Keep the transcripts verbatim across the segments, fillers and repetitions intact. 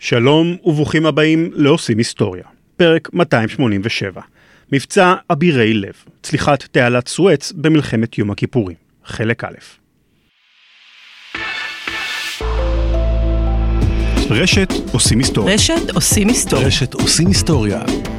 שלום וברוכים הבאים לעושים היסטוריה, פרק מאתיים שמונים ושבע. מבצע אבירי לב, צליחת תעלת סואץ במלחמת יום הכיפורים, חלק א'. רשת עושים היסטוריה. רשת עושים היסטוריה. רשת עושים היסטוריה.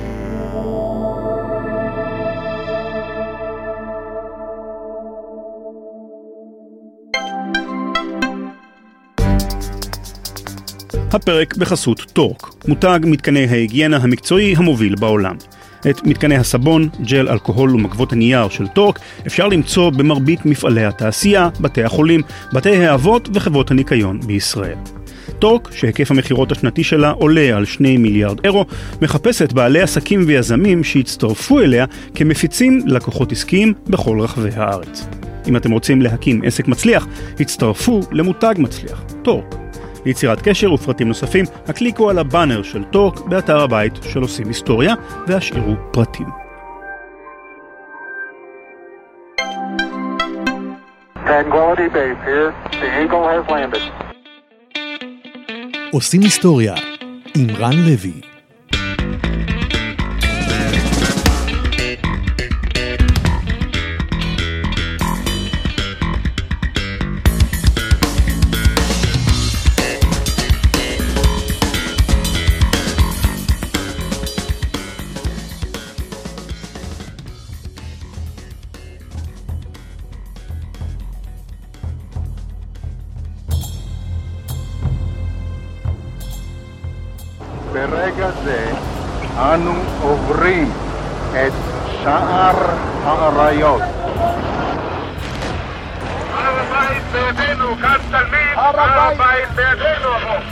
הפרק בחסות טורק, מותג מתקני ההיגיינה המקצועי המוביל בעולם. את מתקני הסבון, ג'ל, אלכוהול ומקבות הנייר של טורק אפשר למצוא במרבית מפעלי התעשייה, בתי החולים, בתי האבות וחברות הניקיון בישראל. טורק, שהיקף המחירות השנתי שלה עולה על שני מיליארד אירו, מחפשת בעלי עסקים ויזמים שהצטרפו אליה כמפיצים לקוחות עסקיים בכל רחבי הארץ. אם אתם רוצים להקים עסק מצליח, הצטרפו למותג מצליח, טורק. ליצירת קשר ופרטים נוספים, הקליקו על הבאנר של טורק באתר הבית של עושים היסטוריה והשאירו פרטים. Tranquility Base here. The Eagle has landed. עושים היסטוריה עם רן לוי. ברגע זה אנו עוברים את שער האריות. הר הבית בידינו, כאן תלמיד, הר הבית בידינו.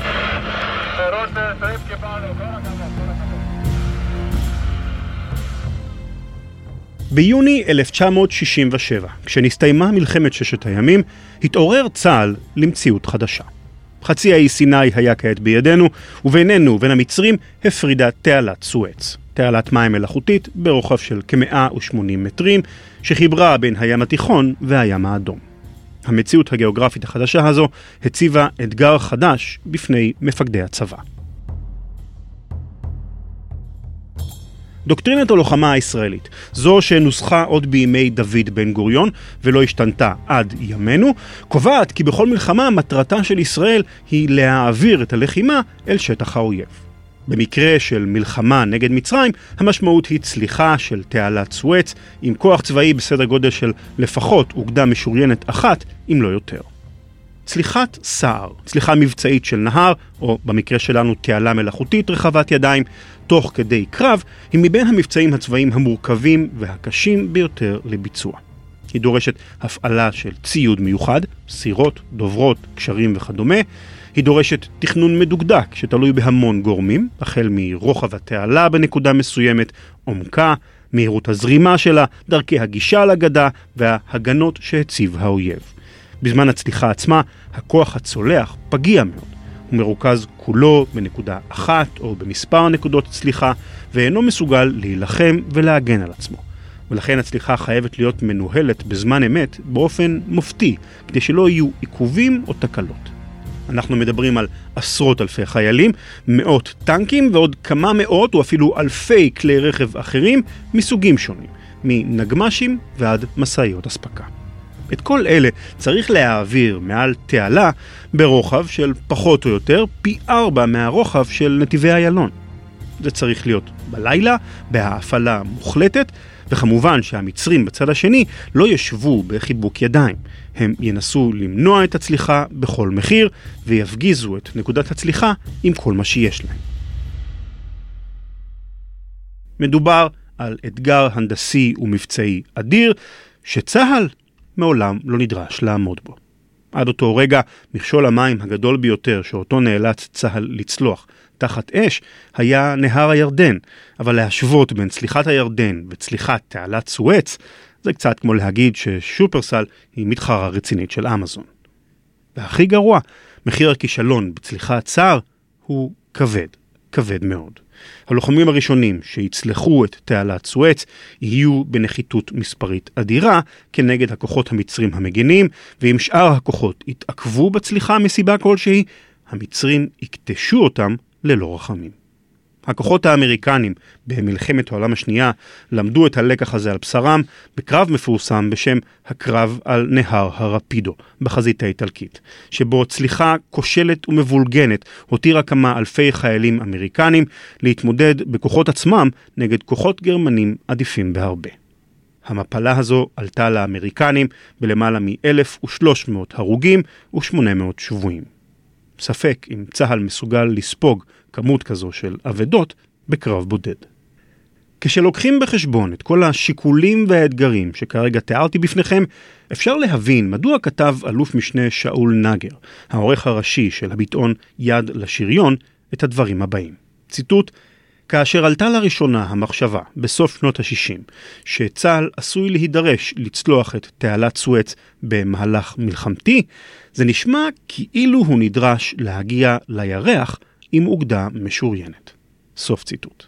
ביוני אלף תשע מאות שישים ושבע, כשנסתיימה מלחמת ששת הימים, התעורר צה"ל למציאות חדשה. חצי האי סיני היה כעת בידינו, ובינינו ובין המצרים הפרידה תעלת סואץ. תעלת מים מלאכותית ברוחב של כ-מאה ושמונים מטרים, שחיברה בין הים התיכון והים האדום. המציאות הגיאוגרפית החדשה הזו הציבה אתגר חדש בפני מפקדי הצבא. דוקטרינת הלוחמה הישראלית, זו שנוסחה עוד בימי דוד בן גוריון ולא השתנתה עד ימינו, קובעת כי בכל מלחמה מטרתה של ישראל היא להעביר את הלחימה אל שטח האויב. במקרה של מלחמה נגד מצרים, המשמעות היא צליחה של תעלת סואץ עם כוח צבאי בסדר גודל של לפחות אוגדה משוריינת אחת, אם לא יותר. צליחת סער, צליחה מבצעית של נהר, או במקרה שלנו תעלה מלאכותית רחבת ידיים, תוך כדי קרב, היא מבין המבצעים הצבאיים המורכבים והקשים ביותר לביצוע. היא דורשת הפעלה של ציוד מיוחד, סירות, דוברות, קשרים וכדומה. היא דורשת תכנון מדוקדק שתלוי בהמון גורמים, החל מרוחב התעלה בנקודה מסוימת, עומקה, מהירות הזרימה שלה, דרכי הגישה לגדה וההגנות שהציב האויב. בזמן הצליחה עצמה, הכוח הצולח פגיע מאוד. הוא מרוכז כולו בנקודה אחת או במספר נקודות צליחה, ואינו מסוגל להילחם ולהגן על עצמו. ולכן הצליחה חייבת להיות מנוהלת בזמן אמת באופן מופתי, כדי שלא יהיו עיכובים או תקלות. אנחנו מדברים על עשרות אלפי חיילים, מאות טנקים ועוד כמה מאות או אפילו אלפי כלי רכב אחרים מסוגים שונים, מנגמשים ועד מסעיות אספקה. את כל אלה צריך להעביר מעל תעלה ברוחב של פחות או יותר פי ארבע מהרוחב של נתיבי איילון. זה צריך להיות בלילה, בהפעלה מוחלטת, וכמובן שהמצרים בצד השני לא ישבו בחיבוק ידיים. הם ינסו למנוע את הצליחה בכל מחיר, ויפגיזו את נקודת הצליחה עם כל מה שיש להם. מדובר על אתגר הנדסי ומבצעי אדיר, שצה"ל מעולם לא נדרש לעמוד בו. עד אותו רגע, מכשול המים הגדול ביותר שאותו נאלץ צה"ל לצלוח תחת אש, היה נהר הירדן, אבל להשוות בין צליחת הירדן וצליחת תעלת סואץ, זה קצת כמו להגיד ששופרסל היא מתחרה רצינית של אמזון. והכי גרוע, מחיר הכישלון בצליחת סער הוא כבד, כבד מאוד. הלוחמים הראשונים שיצלחו את תעלת סואץ יהיו בנחיתות מספרית אדירה כנגד הכוחות המצרים המגנים, ואם שאר הכוחות יתעכבו בצליחה מסיבה כלשהי, המצרים יקטשו אותם ללא רחמים. הכוחות האמריקנים במלחמת העולם השנייה למדו את הלקח הזה על בשרם בקרב מפורסם בשם הקרב על נהר הרפידו בחזית האיטלקית, שבו צליחה כושלת ומבולגנת הותירה כמה אלפי חיילים אמריקנים להתמודד בכוחות עצמם נגד כוחות גרמנים עדיפים בהרבה. המפלה הזו עלתה לאמריקנים בלמעלה מ-אלף ושלוש מאות הרוגים ו-שמונה מאות שבויים. ספק אם צהל מסוגל לספוג כמות כזו של עבדות בקרב בודד. כשלוקחים בחשבון את כל השיקולים והאתגרים שכרגע תיארתי בפניכם, אפשר להבין מדוע כתב אלוף משנה שאול נגר, העורך הראשי של הביטאון יד לשריון, את הדברים הבאים. ציטוט: כאשר עלתה לראשונה המחשבה בסוף שנות ה-שישים שצהל עשוי להידרש לצלוח את תעלת סואץ במהלך מלחמתי, זה נשמע כאילו הוא נדרש להגיע לירח עם אוגדה משוריינת. סוף ציטוט.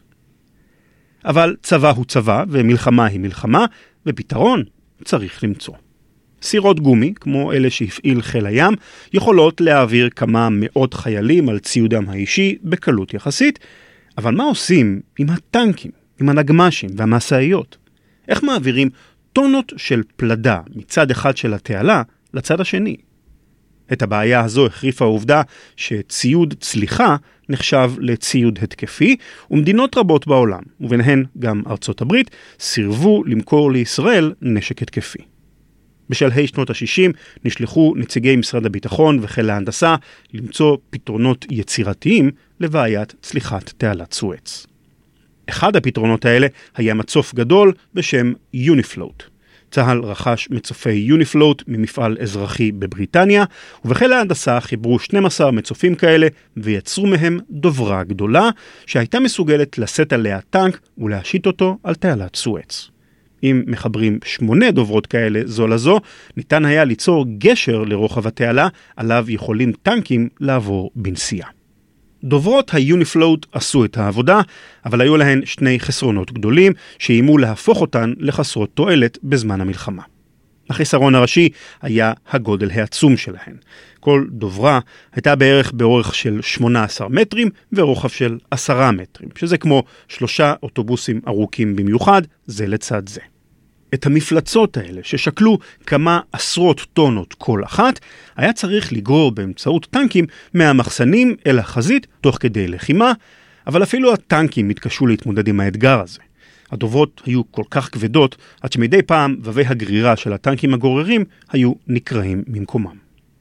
אבל צבא הוא צבא ומלחמה היא מלחמה, ופתרון צריך למצוא. סירות גומי, כמו אלה שהפעיל חיל הים, יכולות להעביר כמה מאות חיילים על ציודם האישי בקלות יחסית, אבל מה עושים עם הטנקים, עם הנגמשים והמסעיות? איך מעבירים טונות של פלדה מצד אחד של התעלה לצד השני? את הבעיה הזו החריפה העובדה שציוד צליחה נחשב לציוד התקפי, ומדינות רבות בעולם, וביניהן גם ארצות הברית, סירבו למכור לישראל נשק התקפי. בשלהי שנות ה-שישים נשלחו נציגי משרד הביטחון וחיל ההנדסה למצוא פתרונות יצירתיים לבעיית צליחת תעלת סואץ. אחד הפתרונות האלה היה מצוף גדול בשם יוניפלוט. צהל רכש מצופי יוניפלוט ממפעל אזרחי בבריטניה, ובחיל ההנדסה חיברו שנים עשר מצופים כאלה ויצרו מהם דוברה גדולה שהייתה מסוגלת לשאת עליה טנק ולהשית אותו על תעלת סואץ. אם מחברים שמונה דוברות כאלה זו לזו, ניתן היה ליצור גשר לרוחב התעלה עליו יכולים טנקים לעבור בנסיעה. דוברות היוניפלוט עשו את העבודה, אבל היו להן שני חסרונות גדולים שאיימו להפוך אותן לחסרות תועלת בזמן המלחמה. החיסרון הראשי היה הגודל העצום שלהן. כל דוברה הייתה בערך באורך של שמונה עשר מטרים ורוחב של עשרה מטרים, שזה כמו שלושה אוטובוסים ארוכים במיוחד, זה לצד זה. את המפלצות האלה ששקלו כמה עשרות טונות כל אחת, היה צריך לגרור באמצעות טנקים מהמחסנים אל החזית תוך כדי לחימה, אבל אפילו הטנקים התקשו להתמודד עם האתגר הזה. הדוברות היו כל כך כבדות, עד שמדי פעם ווי הגרירה של הטנקים הגוררים היו נקראים ממקומם.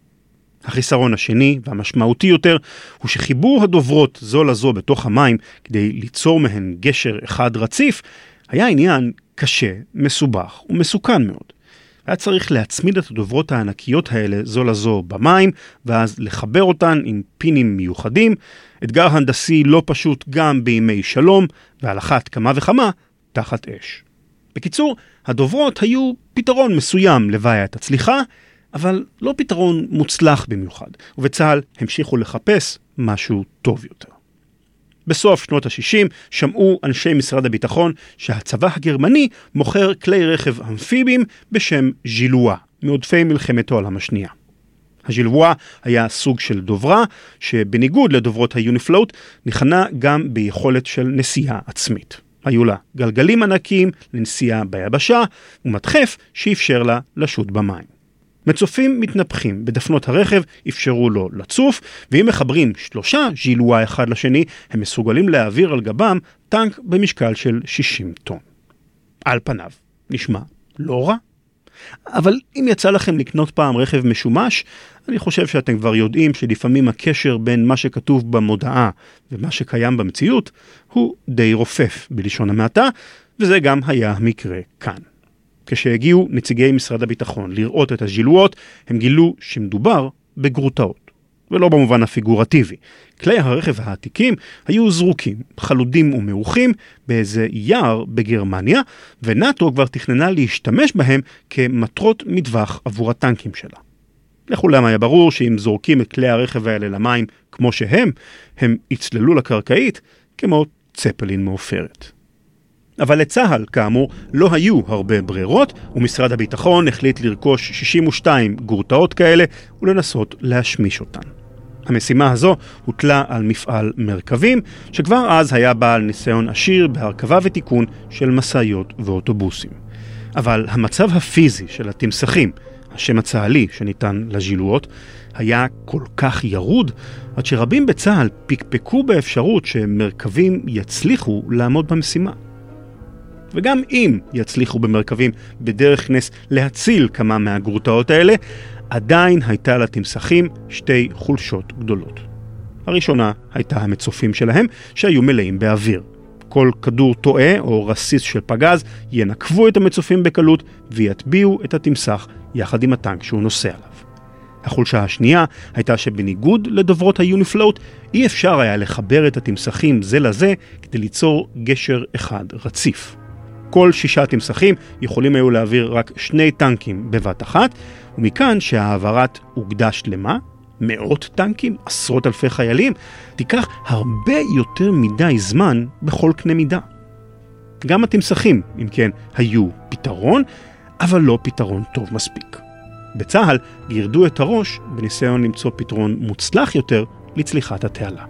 החיסרון השני והמשמעותי יותר הוא שחיבור הדוברות זו לזו בתוך המים כדי ליצור מהן גשר אחד רציף, היה עניין קשה, מסובך ומסוכן מאוד. היה צריך להצמיד את הדוברות הענקיות האלה זו לזו במים, ואז לחבר אותן עם פינים מיוחדים, אתגר הנדסי לא פשוט גם בימי שלום, ועל אחת כמה וכמה תחת אש. בקיצור, הדוברות היו פתרון מסוים לבעיית הצליחה, אבל לא פתרון מוצלח במיוחד, ובצה"ל המשיכו לחפש משהו טוב יותר. בסוף שנות ה-שישים שמעו אנשי משרד הביטחון שהצבא הגרמני מוכר כלי רכב אמפיביים בשם ז'ילואה, מעודפי מלחמת העולם השנייה. הז'ילואה היה סוג של דוברה שבניגוד לדוברות היוניפלוט נכנה גם ביכולת של נסיעה עצמית. היו לה גלגלים ענקיים לנסיעה ביבשה ומדחף שאפשר לה לשוט במים. מצופים מתנפחים בדפנות הרכב אפשרו לו לצוף, ואם מחברים שלושה ז'ילואה אחד לשני, הם מסוגלים להעביר על גבם טנק במשקל של שישים טון. על פניו, נשמע לא רע. אבל אם יצא לכם לקנות פעם רכב משומש, אני חושב שאתם כבר יודעים שלפעמים הקשר בין מה שכתוב במודעה ומה שקיים במציאות הוא די רופף בלשון המעטה, וזה גם היה המקרה כאן. כשהגיעו נציגי משרד הביטחון לראות את הז'ילואות, הם גילו שמדובר בגרוטאות, ולא במובן הפיגורטיבי. כלי הרכב העתיקים היו זרוקים, חלודים ומעוכים באיזה יער בגרמניה, ונאטו כבר תכננה להשתמש בהם כמטרות מטווח עבור הטנקים שלה. לכולם היה ברור שאם זורקים את כלי הרכב האלה למים כמו שהם, הם יצללו לקרקעית כמו צפלין מעופרת. אבל לצהל, כאמור, לא היו הרבה ברירות, ומשרד הביטחון החליט לרכוש שישים ושתיים גורטאות כאלה ולנסות להשמיש אותן. המשימה הזו הוטלה על מפעל מרכבים, שכבר אז היה בעל ניסיון עשיר בהרכבה ותיקון של מסעיות ואוטובוסים. אבל המצב הפיזי של התמסכים, השם הצה"לי שניתן לז'ילואות, היה כל כך ירוד, עד שרבים בצה"ל פקפקו באפשרות שמרכבים יצליחו לעמוד במשימה. וגם אם יצליחו במרכבים בדרך נס להציל כמה מהגרוטאות האלה, עדיין הייתה לתמסכים שתי חולשות גדולות. הראשונה הייתה המצופים שלהם, שהיו מלאים באוויר. כל כדור טועה או רסיס של פגז ינקבו את המצופים בקלות ויטביעו את התמסך יחד עם הטנק שהוא נוסע עליו. החולשה השנייה הייתה שבניגוד לדוברות היוניפלוט, אי אפשר היה לחבר את התמסכים זה לזה כדי ליצור גשר אחד רציף. כל שישה תמסכים יכולים היו להעביר רק שני טנקים בבת אחת, ומכאן שהעברת אוגדה שלמה, מאות טנקים, עשרות אלפי חיילים, תיקח הרבה יותר מדי זמן בכל קנה מידה. גם התמסכים, אם כן, היו פתרון, אבל לא פתרון טוב מספיק. בצה"ל גירדו את הראש בניסיון למצוא פתרון מוצלח יותר לצליחת התעלה.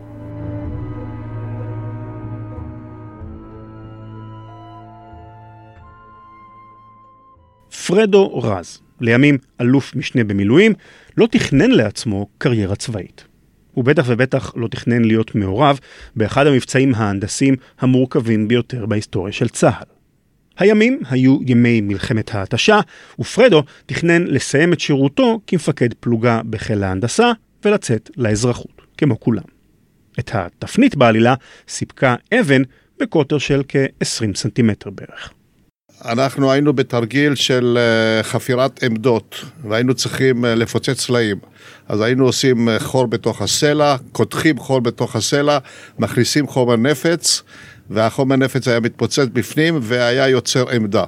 פרדו רז, לימים אלוף משנה במילואים, לא תכנן לעצמו קריירה צבאית. הוא בטח ובטח לא תכנן להיות מעורב באחד המבצעים ההנדסיים המורכבים ביותר בהיסטוריה של צה"ל. הימים היו ימי מלחמת ההתשה, ופרדו תכנן לסיים את שירותו כמפקד פלוגה בחיל ההנדסה ולצאת לאזרחות, כמו כולם. את התפנית בעלילה סיפקה אבן בקוטר של כ-עשרים סנטימטר בערך. אנחנו היינו בתרגיל של חפירת עמדות, והיינו צריכים לפוצץ סלעים. אז היינו עושים חור בתוך הסלע, קודחים חור בתוך הסלע, מכניסים חומר נפץ, והחומר נפץ היה מתפוצץ בפנים, והיה יוצר עמדה.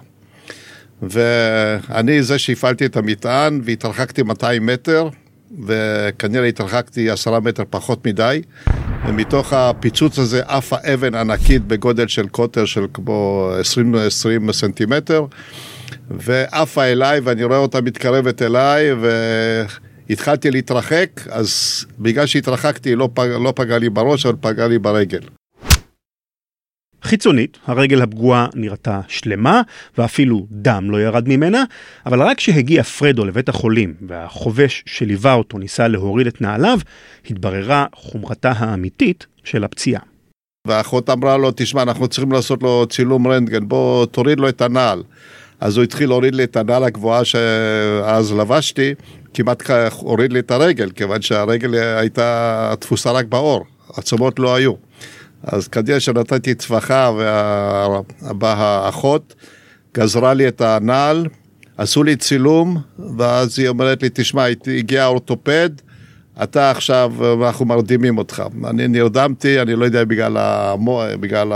ואני זה שהפעלתי את המטען, והתרחקתי מאתיים מטר, וכנראה התרחקתי עשרה מטר פחות מדי, ומתוך הפיצוץ הזה עפה אבן ענקית בגודל של קוטר של כמו עשרים סנטימטר, ועפה אליי, ואני רואה אותה מתקרבת אליי, והתחלתי להתרחק, אז בגלל שהתרחקתי לא, פג, לא פגע לי בראש, אבל פגע לי ברגל. חיצונית, הרגל הפגועה נראתה שלמה, ואפילו דם לא ירד ממנה, אבל רק כשהגיע פרדו לבית החולים, והחובש שליווה אותו ניסה להוריד את נעליו, התבררה חומרתה האמיתית של הפציעה. והאחות אמרה לו, תשמע, אנחנו צריכים לעשות לו צילום רנטגן, בוא תוריד לו את הנעל. אז הוא התחיל להוריד לי את הנעל הגבוהה שאז לבשתי, כמעט הוריד לי את הרגל, כיוון שהרגל הייתה תפוסה רק באור, עצמות לא היו. אז כדאי שנתתי צווחה, והבאה האחות גזרה לי את הנעל, עשו לי צילום, ואז היא אומרת לי, תשמע, הגיע האורתופד, אתה עכשיו, אנחנו מרדימים אותך. אני נרדמתי, אני לא יודע בגלל, המו, בגלל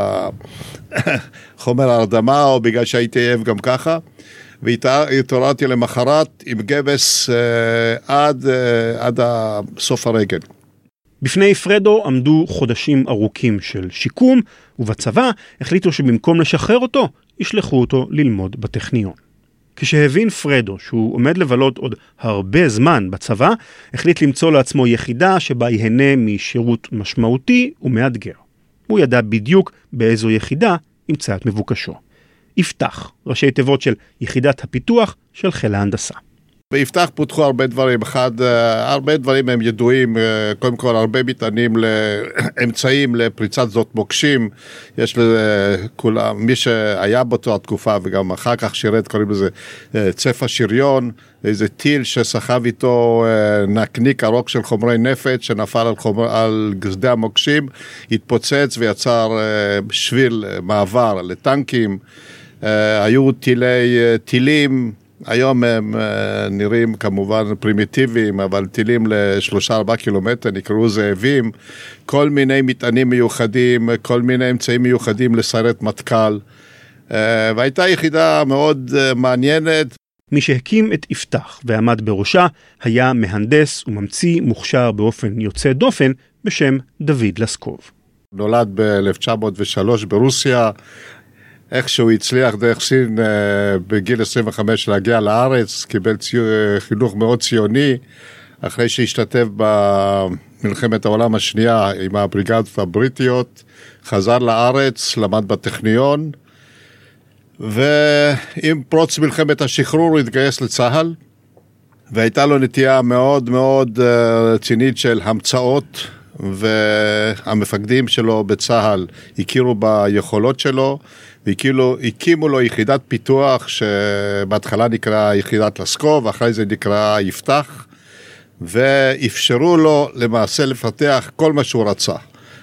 החומר ההרדמה, או בגלל שהייתי עייף גם ככה, והתעוררתי למחרת עם גבס עד, עד סוף הרגל. בפני פרדו עמדו חודשים ארוכים של שיקום, ובצבא החליטו שבמקום לשחרר אותו, ישלחו אותו ללמוד בטכניון. כשהבין פרדו שהוא עומד לבלות עוד הרבה זמן בצבא, החליט למצוא לעצמו יחידה שבה ייהנה משירות משמעותי ומאתגר. הוא ידע בדיוק באיזו יחידה ימצא את מבוקשו. יפתח, ראשי תיבות של יחידת הפיתוח של חיל ההנדסה. ביפתח פותחו הרבה דברים, אחד, הרבה דברים הם ידועים, קודם כל הרבה מטענים לאמצעים לפריצת זאת מוקשים, יש לכולם, מי שהיה באותה התקופה וגם אחר כך שירת, קוראים לזה צפה שריון, איזה טיל שסחב איתו נקניק ארוך של חומרי נפץ, שנפל על, חומר, על גזדי המוקשים, התפוצץ ויצר שביל מעבר לטנקים, היו טילי, טילים, היום הם נראים כמובן פרימיטיביים, אבל טילים לשלושה ארבעה קילומטר, נקראו זאבים, כל מיני מטענים מיוחדים, כל מיני אמצעים מיוחדים לסיירת מטכ"ל, והייתה יחידה מאוד מעניינת. מי שהקים את יפתח ועמד בראשה היה מהנדס וממציא מוכשר באופן יוצא דופן בשם דוד לסקוב. נולד ב-אלף תשע מאות ושלוש ברוסיה, איכשהו הצליח דרך סין בגיל עשרים וחמש להגיע לארץ, קיבל חינוך מאוד ציוני, אחרי שהשתתף מלחמת העולם השנייה עם הבריגדות הבריטיות, חזר לארץ, למד בטכניון, ועם פרוץ מלחמת השחרור הוא התגייס לצה"ל, והייתה לו נטייה מאוד מאוד רצינית של המצאות, והמפקדים שלו בצה"ל הכירו ביכולות שלו, והקימו לו יחידת פיתוח שבהתחלה נקרא יחידת לסקוב, אחרי זה נקרא יפתח, ואפשרו לו למעשה לפתח כל מה שהוא רצה.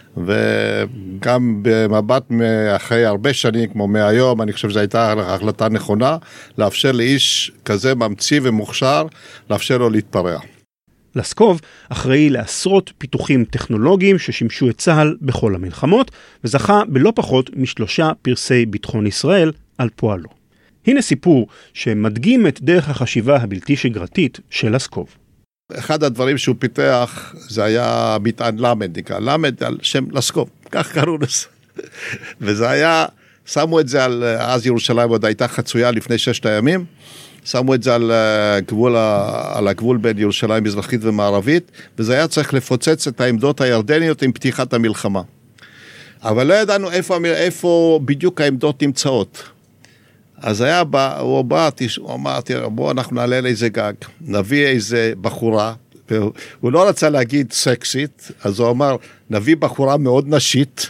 וגם במבט אחרי הרבה שנים כמו מהיום, אני חושב שזו הייתה החלטה נכונה, לאפשר לאיש כזה ממציא ומוכשר, לאפשר לו להתפרע. לסקוב אחראי לעשרות פיתוחים טכנולוגיים ששימשו את צה"ל בכל המלחמות, וזכה בלא פחות משלושה פרסי ביטחון ישראל על פועלו. הנה סיפור שמדגים את דרך החשיבה הבלתי שגרתית של לסקוב. אחד הדברים שהוא פיתח זה היה מטען למד, נקרא למד על שם לסקוב, כך קראו לזה. וזה היה, שמו את זה על, אז ירושלים עוד הייתה חצויה לפני ששת הימים, שמו את זה על הגבול, על הגבול בין ירושלים מזרחית ומערבית, וזה היה צריך לפוצץ את העמדות הירדניות עם פתיחת המלחמה. אבל לא ידענו איפה, איפה בדיוק העמדות נמצאות. אז היה בא, הוא בא, הוא אמר, בוא אנחנו נעלה לאיזה גג, נביא איזה בחורה, הוא לא רצה להגיד סקסית, אז הוא אמר, נביא בחורה מאוד נשית,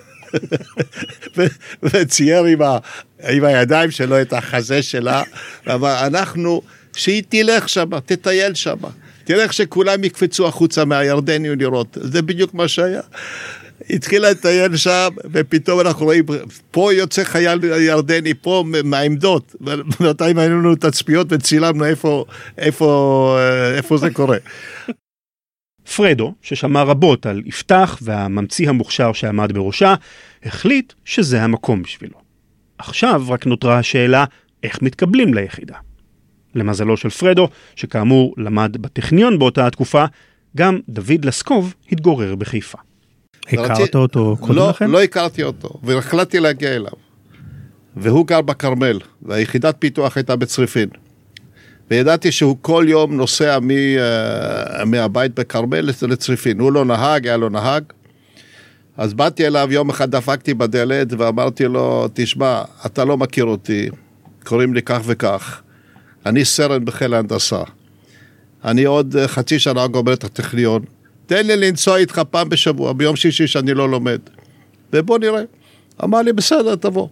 וצייר עם, ה, עם הידיים שלו את החזה שלה, אבל אנחנו, שהיא תלך שם, תטייל שם, תלך שכולם יקפצו החוצה מהירדנים לראות, זה בדיוק מה שהיה. התחילה לטייל שם, ופתאום אנחנו רואים, פה יוצא חייל ירדני, פה מהעמדות, ובינתיים היינו לנו תצפיות וצילמנו איפה, איפה, איפה זה קורה. פרדו, ששמע רבות על יפתח והממציא המוכשר שעמד בראשה, החליט שזה המקום בשבילו. עכשיו רק נותרה השאלה, איך מתקבלים ליחידה? למזלו של פרדו, שכאמור למד בטכניון באותה התקופה, גם דוד לסקוב התגורר בחיפה. הכרת אותו קודם לא, לכן? לא הכרתי אותו, והחלטתי להגיע אליו. והוא גר בקרמל, והיחידת פיתוח הייתה בצריפין. וידעתי שהוא כל יום נוסע מ, uh, מהבית בקרמל לצריפין. הוא לא נהג, היה לו נהג. אז באתי אליו, יום אחד דפקתי בדלת ואמרתי לו, תשמע, אתה לא מכיר אותי, קוראים לי כך וכך. אני סרן בחיל ההנדסה. אני עוד חצי שנה גומר את הטכניון. תן לי לנסוע איתך פעם בשבוע, ביום שישי שאני לא לומד. ובוא נראה. אמר לי, בסדר, תבוא.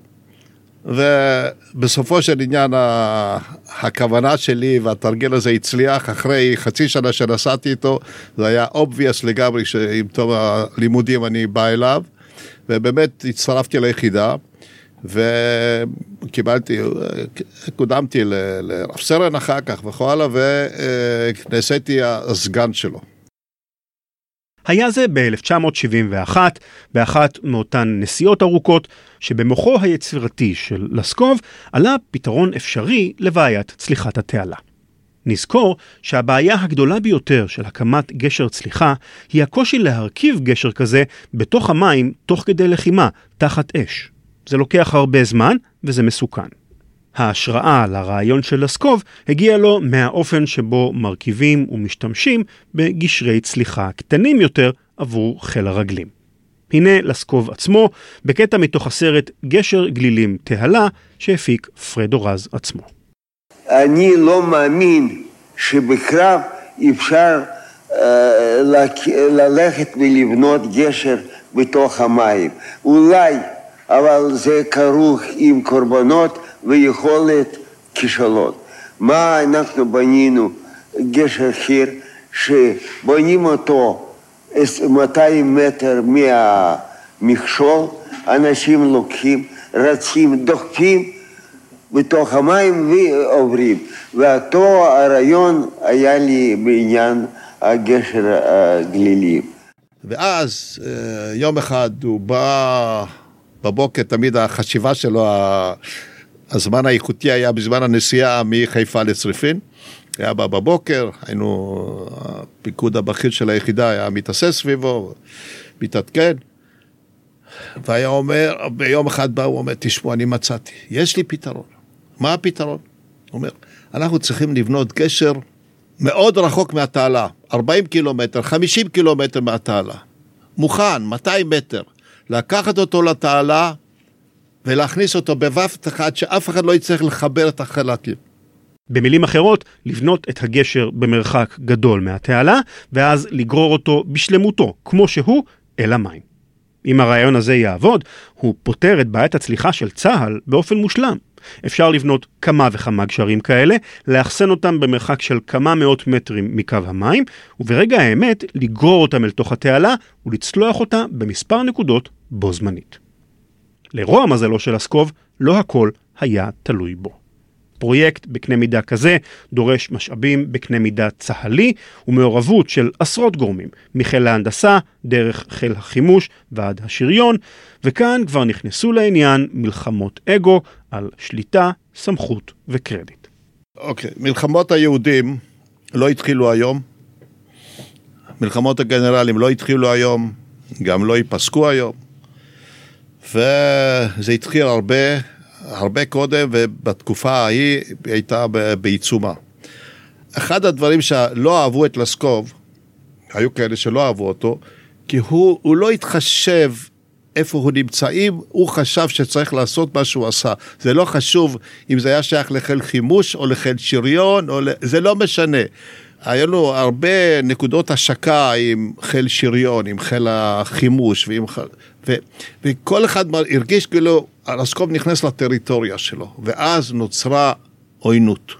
ובסופו של עניין, הכוונה שלי והתרגיל הזה הצליח, אחרי חצי שנה שנסעתי איתו, זה היה obvious לגמרי, שעם תום הלימודים אני בא אליו, ובאמת הצטרפתי ליחידה, וקיבלתי, קודמתי לרב סרן אחר כך וכל הלאה, ונעשיתי הסגן שלו. היה זה ב-אלף תשע מאות שבעים ואחת, באחת מאותן נסיעות ארוכות, שבמוחו היצירתי של לסקוב עלה פתרון אפשרי לבעיית צליחת התעלה. נזכור שהבעיה הגדולה ביותר של הקמת גשר צליחה, היא הקושי להרכיב גשר כזה בתוך המים תוך כדי לחימה, תחת אש. זה לוקח הרבה זמן וזה מסוכן. ההשראה לרעיון של לסקוב הגיעה לו מהאופן שבו מרכיבים ומשתמשים בגשרי צליחה קטנים יותר עבור חיל הרגלים. הנה לסקוב עצמו בקטע מתוך הסרט גשר גלילים תהלה שהפיק פרדו רז עצמו. אני לא מאמין שבקרב אפשר uh, ללכת ולבנות גשר בתוך המים. אולי, אבל זה כרוך עם קורבנות ויכולת כישלון. מה אנחנו בנינו? גשר חיר שבונים אותו מאתיים מטר מהמכשול, אנשים לוקחים, רצים, דוחפים בתוך המים ועוברים. ואותו הרעיון היה לי בעניין הגשר הגלילים. ואז יום אחד הוא בא בבוקר, תמיד החשיבה שלו, הזמן האיכותי היה בזמן הנסיעה מחיפה לצריפין, היה בא בבוקר, היינו, הפיקוד הבכיר של היחידה היה מתעסס סביבו, מתעדכן, והיה אומר, ביום אחד בא, הוא אומר, תשמעו, אני מצאתי, יש לי פתרון. מה הפתרון? הוא אומר, אנחנו צריכים לבנות גשר מאוד רחוק מהתעלה, ארבעים קילומטר, חמישים קילומטר מהתעלה, מוכן, מאתיים מטר, לקחת אותו לתעלה ולהכניס אותו בבת אחת שאף אחד לא יצטרך לחבר את החלקים. במילים אחרות, לבנות את הגשר במרחק גדול מהתעלה, ואז לגרור אותו בשלמותו, כמו שהוא, אל המים. אם הרעיון הזה יעבוד, הוא פותר את בעיית הצליחה של צה"ל באופן מושלם. אפשר לבנות כמה וכמה גשרים כאלה, לאחסן אותם במרחק של כמה מאות מטרים מקו המים, וברגע האמת לגרור אותם אל תוך התעלה ולצלוח אותה במספר נקודות בו זמנית. לרוע מזלו של לסקוב, לא הכל היה תלוי בו. פרויקט בקנה מידה כזה דורש משאבים בקנה מידה צהלי ומעורבות של עשרות גורמים, מחיל ההנדסה, דרך חיל החימוש ועד השריון, וכאן כבר נכנסו לעניין מלחמות אגו על שליטה, סמכות וקרדיט. אוקיי, okay. מלחמות היהודים לא התחילו היום, מלחמות הגנרלים לא התחילו היום, גם לא ייפסקו היום, וזה התחיל הרבה, הרבה קודם, ובתקופה ההיא הייתה בעיצומה. אחד הדברים שלא אהבו את לסקוב, היו כאלה שלא אהבו אותו, כי הוא, הוא לא התחשב איפה הוא נמצאים, הוא חשב שצריך לעשות מה שהוא עשה. זה לא חשוב אם זה היה שייך לחיל חימוש או לחיל שריון, או ל... זה לא משנה. היה לו הרבה נקודות השקה עם חיל שריון, עם חיל החימוש, ועם... ו... וכל אחד הרגיש כאילו, לסקוב נכנס לטריטוריה שלו, ואז נוצרה עוינות.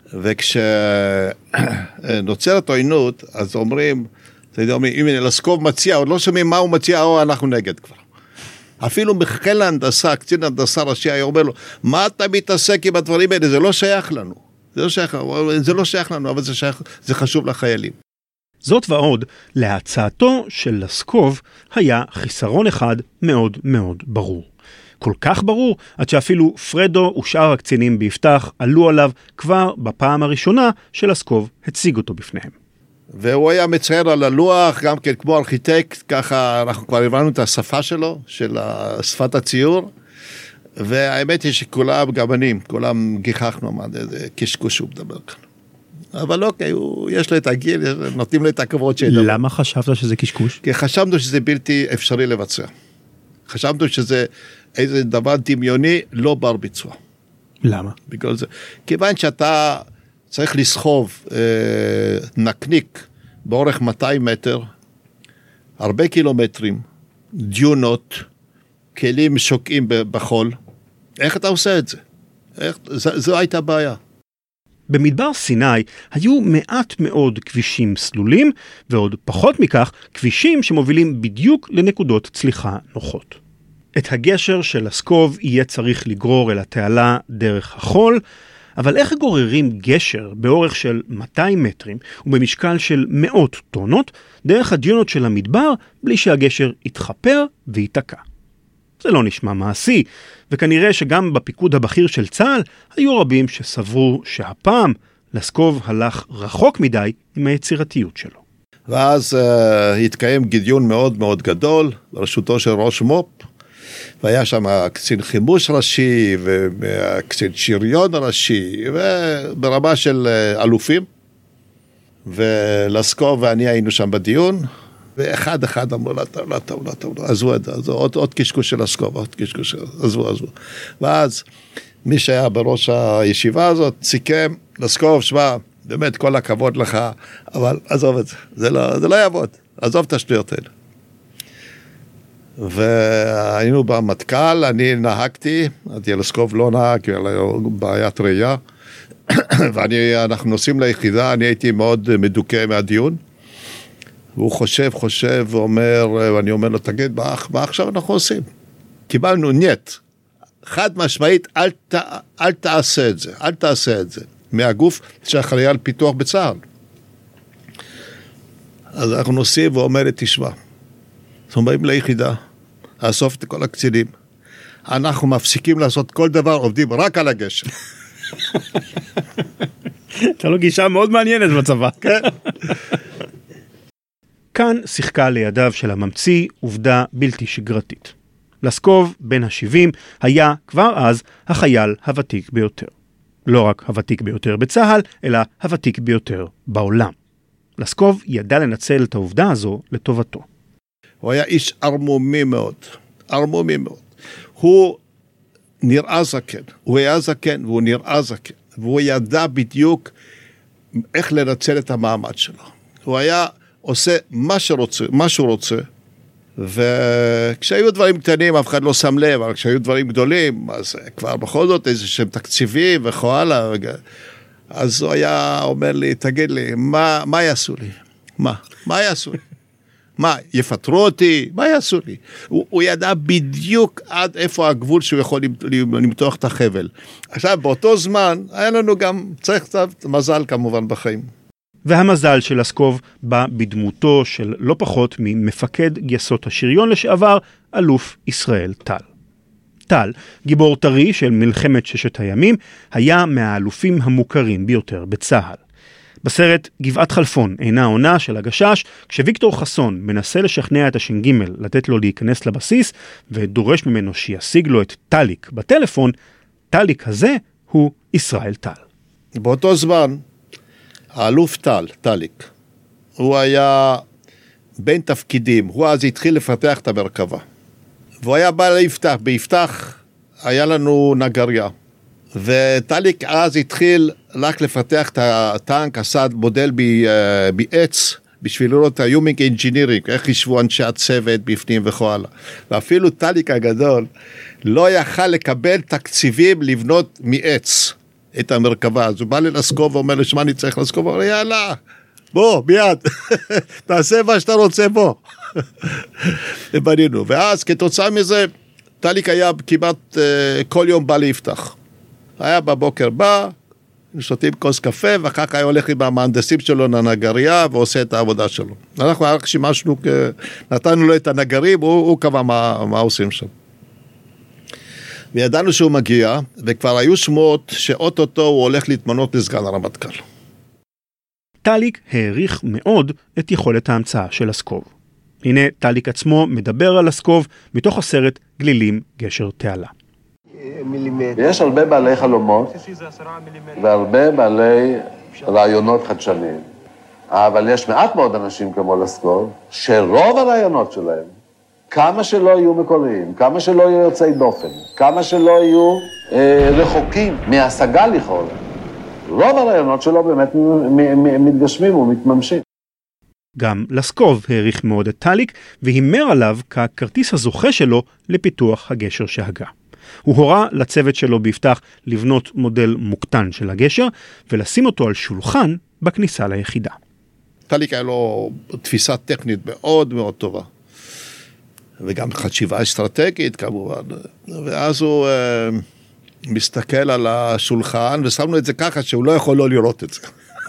וכשנוצרת עוינות, אז אומרים, אם לסקוב מציע, עוד לא שומעים מה הוא מציע, או אנחנו נגד כבר. אפילו מחיל ההנדסה, קצין ההנדסה ראשי היה אומר לו, מה אתה מתעסק עם הדברים האלה? זה לא שייך לנו. זה לא שייך, זה לא שייך לנו, אבל זה שייך, זה חשוב לחיילים. זאת ועוד, להצעתו של לסקוב היה חיסרון אחד מאוד מאוד ברור. כל כך ברור, עד שאפילו פרדו ושאר הקצינים ביפתח עלו עליו כבר בפעם הראשונה שלסקוב הציג אותו בפניהם. והוא היה מצייר על הלוח, גם כן כמו ארכיטקט, ככה אנחנו כבר הבנו את השפה שלו, של שפת הציור, והאמת היא שכולם גבנים, כולם גיחכנו, מה זה קשקוש הוא מדבר כאן. אבל אוקיי, הוא, יש לו את הגיל, נותנים לו את הכבוד שידבר. למה חשבת שזה קשקוש? כי חשבנו שזה בלתי אפשרי לבצע. חשבנו שזה איזה דבר דמיוני, לא בר ביצוע. למה? בגלל זה. כיוון שאתה צריך לסחוב אה, נקניק באורך מאתיים מטר, הרבה קילומטרים, דיונות, כלים שוקעים בחול, איך אתה עושה את זה? איך, זו, זו הייתה בעיה. במדבר סיני היו מעט מאוד כבישים סלולים, ועוד פחות מכך כבישים שמובילים בדיוק לנקודות צליחה נוחות. את הגשר של לסקוב יהיה צריך לגרור אל התעלה דרך החול, אבל איך גוררים גשר באורך של מאתיים מטרים ובמשקל של מאות טונות דרך הדיונות של המדבר בלי שהגשר יתחפר ויתקע? זה לא נשמע מעשי, וכנראה שגם בפיקוד הבכיר של צה"ל היו רבים שסברו שהפעם לסקוב הלך רחוק מדי עם היצירתיות שלו. ואז uh, התקיים גידיון מאוד מאוד גדול בראשותו של ראש מופ, והיה שם קצין חימוש ראשי וקצין שריון ראשי, וברמה של אלופים, ולסקוב ואני היינו שם בדיון, ואחד אחד אמרו, לא טוב, לא טוב, לא טוב, עזבו את זה, עוד קשקוש של לסקוב, עוד קשקוש של, עזבו, עזבו. ואז מי שהיה בראש הישיבה הזאת, סיכם, לסקוב, שמע, באמת כל הכבוד לך, אבל עזוב את זה, זה לא, זה לא יעבוד, עזוב את השטויות האלה. והיינו במטכ"ל, אני נהגתי, לסקוב לא נהג, כי היה בעיית ראייה, ואנחנו נוסעים ליחידה, אני הייתי מאוד מדוכא מהדיון, והוא חושב, חושב, ואומר, ואני אומר לו, תגיד, מה, מה עכשיו אנחנו עושים? קיבלנו נייט, חד משמעית, אל, ת, אל תעשה את זה, אל תעשה את זה, מהגוף שאחראי על פיתוח בצה"ל. אז אנחנו נוסעים ואומר לי, תשמע, אנחנו באים ליחידה, לאסוף את כל הקצינים, אנחנו מפסיקים לעשות כל דבר, עובדים רק על הגשר. אתה לו גישה מאוד מעניינת בצבא. כן. כאן שיחקה לידיו של הממציא עובדה בלתי שגרתית. לסקוב, בן ה-שבעים, היה כבר אז החייל הוותיק ביותר. לא רק הוותיק ביותר בצהל, אלא הוותיק ביותר בעולם. לסקוב ידע לנצל את העובדה הזו לטובתו. הוא היה איש ערמומי מאוד, ערמומי מאוד. הוא נראה זקן, הוא היה זקן והוא נראה זקן, והוא ידע בדיוק איך לנצל את המעמד שלו. הוא היה עושה מה שרוצה, מה שהוא רוצה, וכשהיו דברים קטנים אף אחד לא שם לב, אבל כשהיו דברים גדולים, אז כבר בכל זאת איזה שהם תקציבים וכו הלאה, אז הוא היה אומר לי, תגיד לי, מה, מה יעשו לי? מה? מה יעשו לי? מה, יפטרו אותי? מה יעשו לי? הוא, הוא ידע בדיוק עד איפה הגבול שהוא יכול למתוח את החבל. עכשיו, באותו זמן, היה לנו גם, צריך קצת מזל כמובן בחיים. והמזל של לסקוב בא בדמותו של לא פחות ממפקד גייסות השריון לשעבר, אלוף ישראל טל. טל, גיבור טרי של מלחמת ששת הימים, היה מהאלופים המוכרים ביותר בצהל. בסרט גבעת חלפון אינה עונה של הגשש, כשוויקטור חסון מנסה לשכנע את הש"ג לתת לו להיכנס לבסיס, ודורש ממנו שישיג לו את טליק בטלפון, טליק הזה הוא ישראל טל. באותו זמן, האלוף טל, טליק, הוא היה בין תפקידים, הוא אז התחיל לפתח את המרכבה. והוא היה בא ליפתח, ביפתח היה לנו נגריה. וטליק אז התחיל רק לפתח את הטנק, עשה מודל בעץ, בשביל לראות את ה-Human Engineering, איך ישבו אנשי הצוות בפנים וכל הלאה. ואפילו טליק הגדול לא יכל לקבל תקציבים לבנות מעץ את המרכבה. אז הוא בא ללסקוב ואומר לו, שמה אני צריך לסקוב? הוא אומר, יאללה, בוא, מיד, תעשה מה שאתה רוצה, בוא. ובנינו. ואז כתוצאה מזה, טליק היה כמעט uh, כל יום בא ליפתח. היה בבוקר בא, שותים כוס קפה, ואחר כך היה הולך עם המהנדסים שלו לנגריה, ועושה את העבודה שלו. אנחנו רק שימשנו, נתנו לו את הנגרים, הוא, הוא קבע מה, מה עושים שם. וידענו שהוא מגיע, וכבר היו שמות שאוטוטו הוא הולך להתמנות לסגן הרמטכ"ל. טליק העריך מאוד את יכולת ההמצאה של לסקוב. הנה טליק עצמו מדבר על לסקוב מתוך הסרט גלילים גשר תעלה. יש הרבה בעלי חלומות והרבה בעלי רעיונות חדשניים, אבל יש מעט מאוד אנשים כמו לסקוב, שרוב הרעיונות שלהם, כמה שלא יהיו מקוריים, כמה שלא יהיו יוצאי דופן, כמה שלא יהיו אה, רחוקים מהשגה לכאורה, רוב הרעיונות שלו באמת מתגשמים ומתממשים. גם לסקוב העריך מאוד את טליק, והימר עליו ככרטיס הזוכה שלו לפיתוח הגשר שהגה. הוא הורה לצוות שלו ביפתח לבנות מודל מוקטן של הגשר, ולשים אותו על שולחן בכניסה ליחידה. טליק היה לו תפיסה טכנית מאוד מאוד טובה, וגם חשיבה אסטרטגית כמובן, ואז הוא uh, מסתכל על השולחן, ושמנו את זה ככה שהוא לא יכול לא לראות את זה.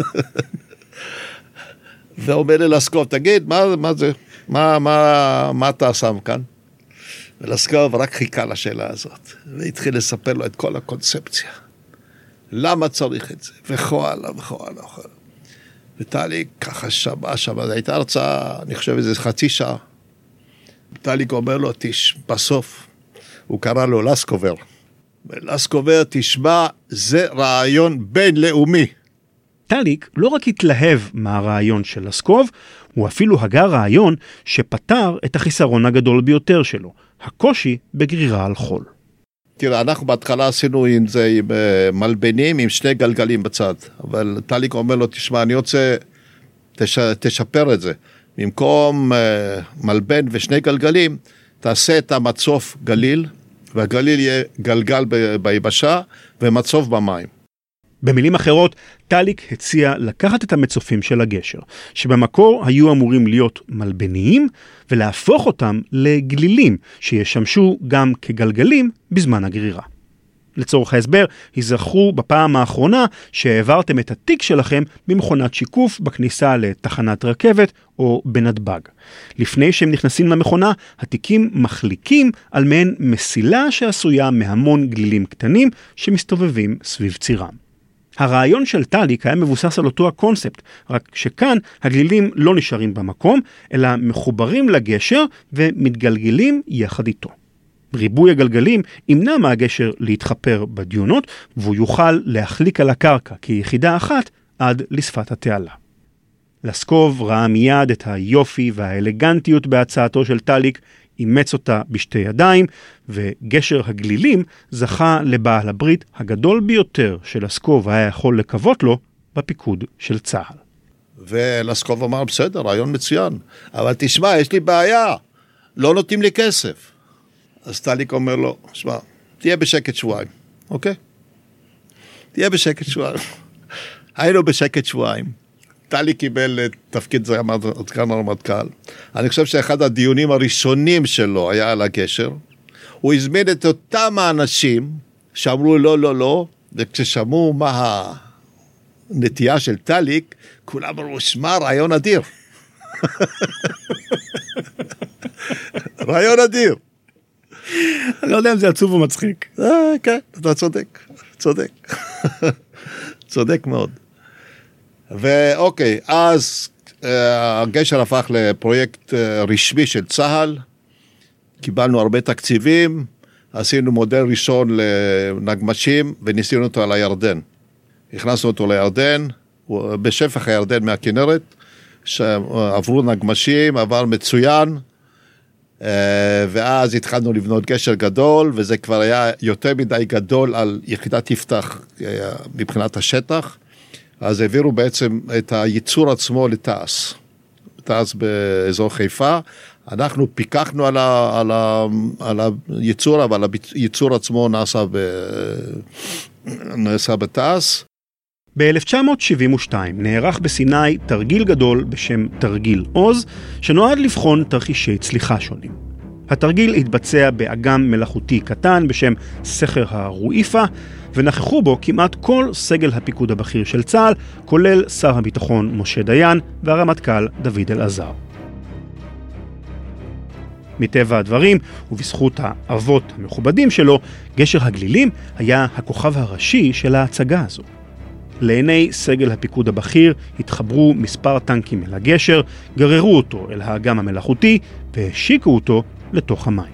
ואומר לי לסקוב, תגיד, מה, מה זה? מה, מה, מה אתה שם כאן? ולסקוב רק חיכה לשאלה הזאת, והתחיל לספר לו את כל הקונספציה. למה צריך את זה? וכו הלאה, וכו הלאה, וכו הלאה. וטליק ככה שמה, שמה, זו הייתה הרצאה, אני חושב איזה חצי שעה. טליק אומר לו, תש, בסוף, הוא קרא לו לסקובר. ולסקובר, תשמע, זה רעיון בינלאומי. טליק לא רק התלהב מהרעיון של לסקוב, הוא אפילו הגה רעיון שפתר את החיסרון הגדול ביותר שלו, הקושי בגרירה על חול. תראה, אנחנו בהתחלה עשינו עם זה עם מלבנים, עם שני גלגלים בצד, אבל טליק אומר לו, תשמע, אני רוצה, תש, תשפר את זה. במקום uh, מלבן ושני גלגלים, תעשה את המצוף גליל, והגליל יהיה גלגל ב- ביבשה ומצוף במים. במילים אחרות, טליק הציע לקחת את המצופים של הגשר, שבמקור היו אמורים להיות מלבניים, ולהפוך אותם לגלילים, שישמשו גם כגלגלים בזמן הגרירה. לצורך ההסבר, היזכרו בפעם האחרונה שהעברתם את התיק שלכם במכונת שיקוף בכניסה לתחנת רכבת או בנתב"ג. לפני שהם נכנסים למכונה, התיקים מחליקים על מעין מסילה שעשויה מהמון גלילים קטנים שמסתובבים סביב צירם. הרעיון של טליק היה מבוסס על אותו הקונספט, רק שכאן הגלילים לא נשארים במקום, אלא מחוברים לגשר ומתגלגלים יחד איתו. ריבוי הגלגלים ימנע מהגשר להתחפר בדיונות, והוא יוכל להחליק על הקרקע כיחידה אחת עד לשפת התעלה. לסקוב ראה מיד את היופי והאלגנטיות בהצעתו של טליק, אימץ אותה בשתי ידיים, וגשר הגלילים זכה לבעל הברית הגדול ביותר שלסקוב היה יכול לקוות לו בפיקוד של צה"ל. ולסקוב אמר, בסדר, רעיון מצוין, אבל תשמע, יש לי בעיה, לא נותנים לי כסף. אז טליק אומר לו, תשמע, תהיה בשקט שבועיים, אוקיי? תהיה בשקט שבועיים. היינו בשקט שבועיים. טליק קיבל תפקיד זה סגן הרמטכ"ל. אני חושב שאחד הדיונים הראשונים שלו היה על הגשר. הוא הזמין את אותם האנשים שאמרו לא, לא, לא, וכששמעו מה הנטייה של טליק, כולם אמרו, שמע, רעיון אדיר. רעיון אדיר. אני לא יודע אם זה עצוב או מצחיק. כן, אתה צודק, צודק. צודק מאוד. ואוקיי, אז הגשר הפך לפרויקט רשמי של צה"ל, קיבלנו הרבה תקציבים, עשינו מודל ראשון לנגמשים וניסינו אותו על הירדן. הכנסנו אותו לירדן, בשפך הירדן מהכנרת, שעברו נגמשים, עבר מצוין, ואז התחלנו לבנות גשר גדול, וזה כבר היה יותר מדי גדול על יחידת יפתח מבחינת השטח, אז העבירו בעצם את הייצור עצמו לתעש, תעש באזור חיפה, אנחנו פיקחנו על, ה, על, ה, על הייצור, אבל הייצור עצמו נעשה, ב, נעשה בתעש. ב-אלף תשע מאות שבעים ושתיים נערך בסיני תרגיל גדול בשם תרגיל עוז, שנועד לבחון תרחישי צליחה שונים. התרגיל התבצע באגם מלאכותי קטן בשם סכר הרואיפה, ונכחו בו כמעט כל סגל הפיקוד הבכיר של צה"ל, כולל שר הביטחון משה דיין והרמטכ"ל דוד אלעזר. מטבע הדברים, ובזכות האבות המכובדים שלו, גשר הגלילים היה הכוכב הראשי של ההצגה הזו. לעיני סגל הפיקוד הבכיר התחברו מספר טנקים אל הגשר, גררו אותו אל האגם המלאכותי והשיקו אותו לתוך המים.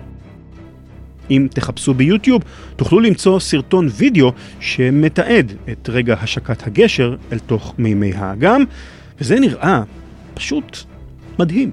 אם תחפשו ביוטיוב, תוכלו למצוא סרטון וידאו שמתעד את רגע השקת הגשר אל תוך מימי האגם, וזה נראה פשוט מדהים.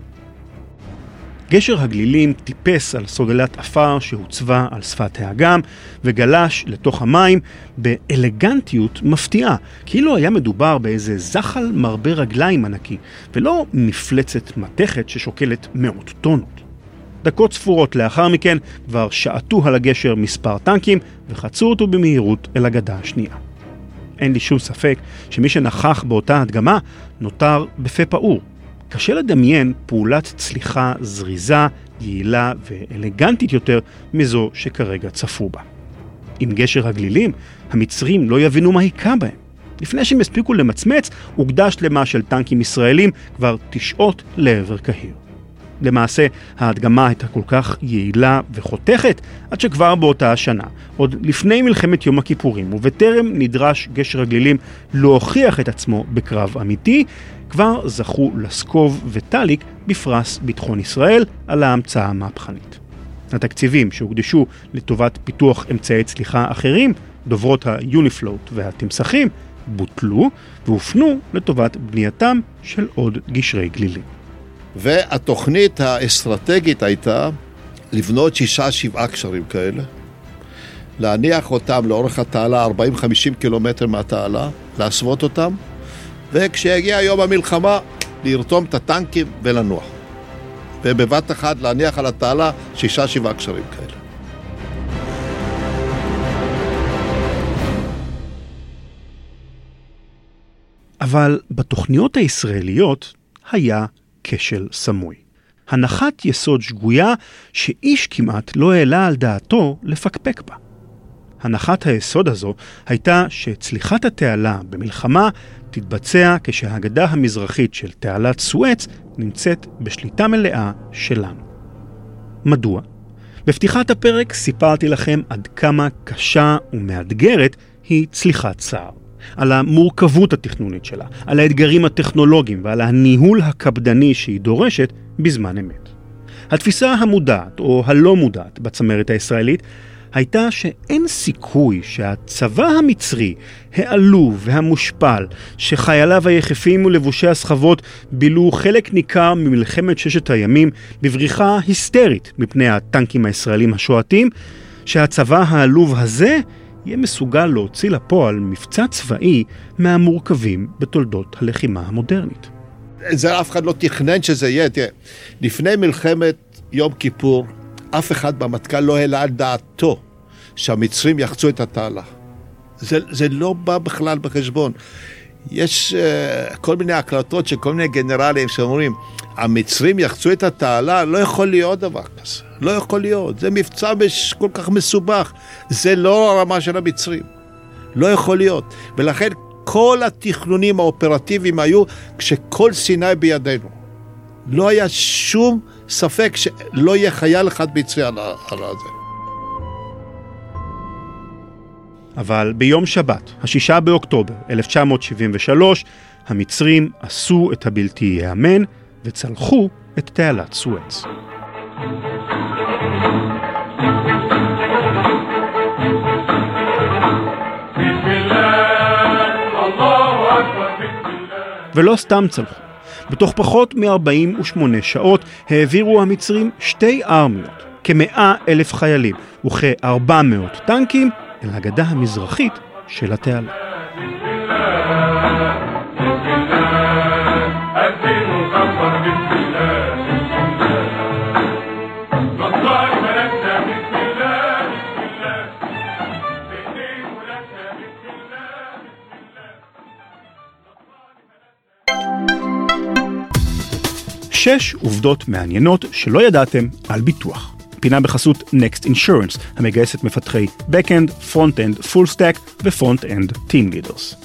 גשר הגלילים טיפס על סוללת אפר שהוצבה על שפת האגם וגלש לתוך המים באלגנטיות מפתיעה, כאילו היה מדובר באיזה זחל מרבה רגליים ענקי, ולא מפלצת מתכת ששוקלת מאות טונות. דקות ספורות לאחר מכן כבר שעטו על הגשר מספר טנקים וחצו אותו במהירות אל הגדה השנייה. אין לי שום ספק שמי שנכח באותה הדגמה נותר בפה פעור. קשה לדמיין פעולת צליחה זריזה, יעילה ואלגנטית יותר מזו שכרגע צפו בה. עם גשר הגלילים, המצרים לא יבינו מה היכה בהם. לפני שהם הספיקו למצמץ, הוקדש שלמה של טנקים ישראלים כבר תשעות לעבר קהיר. למעשה, ההדגמה הייתה כל כך יעילה וחותכת, עד שכבר באותה השנה, עוד לפני מלחמת יום הכיפורים, ובטרם נדרש גשר הגלילים להוכיח את עצמו בקרב אמיתי, כבר זכו לסקוב וטליק בפרס ביטחון ישראל על ההמצאה המהפכנית. התקציבים שהוקדשו לטובת פיתוח אמצעי צליחה אחרים, דוברות היוניפלוט והתמסכים, בוטלו והופנו לטובת בנייתם של עוד גשרי גלילים. והתוכנית האסטרטגית הייתה לבנות שישה שבעה קשרים כאלה, להניח אותם לאורך התעלה ארבעים חמישים קילומטר מהתעלה, להסוות אותם, וכשיגיע יום המלחמה לרתום את הטנקים ולנוח. ובבת אחת להניח על התעלה שישה שבעה קשרים כאלה. אבל בתוכניות הישראליות היה כשל סמוי. הנחת יסוד שגויה שאיש כמעט לא העלה על דעתו לפקפק בה. הנחת היסוד הזו הייתה שצליחת התעלה במלחמה תתבצע כשהגדה המזרחית של תעלת סואץ נמצאת בשליטה מלאה שלנו. מדוע? בפתיחת הפרק סיפרתי לכם עד כמה קשה ומאתגרת היא צליחת סער. על המורכבות התכנונית שלה, על האתגרים הטכנולוגיים ועל הניהול הקפדני שהיא דורשת בזמן אמת. התפיסה המודעת או הלא מודעת בצמרת הישראלית הייתה שאין סיכוי שהצבא המצרי, העלוב והמושפל, שחייליו היחפים ולבושי הסחבות בילו חלק ניכר ממלחמת ששת הימים בבריחה היסטרית מפני הטנקים הישראלים השועטים, שהצבא העלוב הזה יהיה מסוגל להוציא לפועל מבצע צבאי מהמורכבים בתולדות הלחימה המודרנית. זה אף אחד לא תכנן שזה יהיה. תראה, לפני מלחמת יום כיפור, אף אחד במטכ"ל לא העלה על דעתו שהמצרים יחצו את התעלה. זה, זה לא בא בכלל בחשבון. יש uh, כל מיני הקלטות של כל מיני גנרלים שאומרים, המצרים יחצו את התעלה, לא יכול להיות דבר כזה. לא יכול להיות. זה מבצע מש, כל כך מסובך. זה לא הרמה של המצרים. לא יכול להיות. ולכן כל התכנונים האופרטיביים היו כשכל סיני בידינו. לא היה שום ספק שלא יהיה חייל אחד מצרי על זה. אבל ביום שבת, השישה באוקטובר אלף תשע מאות שבעים ושלוש, המצרים עשו את הבלתי ייאמן וצלחו את תעלת סואץ. ולא סתם צלחו. בתוך פחות מ-ארבעים ושמונה שעות העבירו המצרים שתי ארמיות, כמאה אלף חיילים וכ-ארבע מאות טנקים אל הגדה המזרחית של התעלה. שש עובדות מעניינות שלא ידעתם על ביטוח. פינה בחסות Next Insurance, המגייסת מפתחי Backend, Frontend, Full Stack ו-Frontend Team Leaders.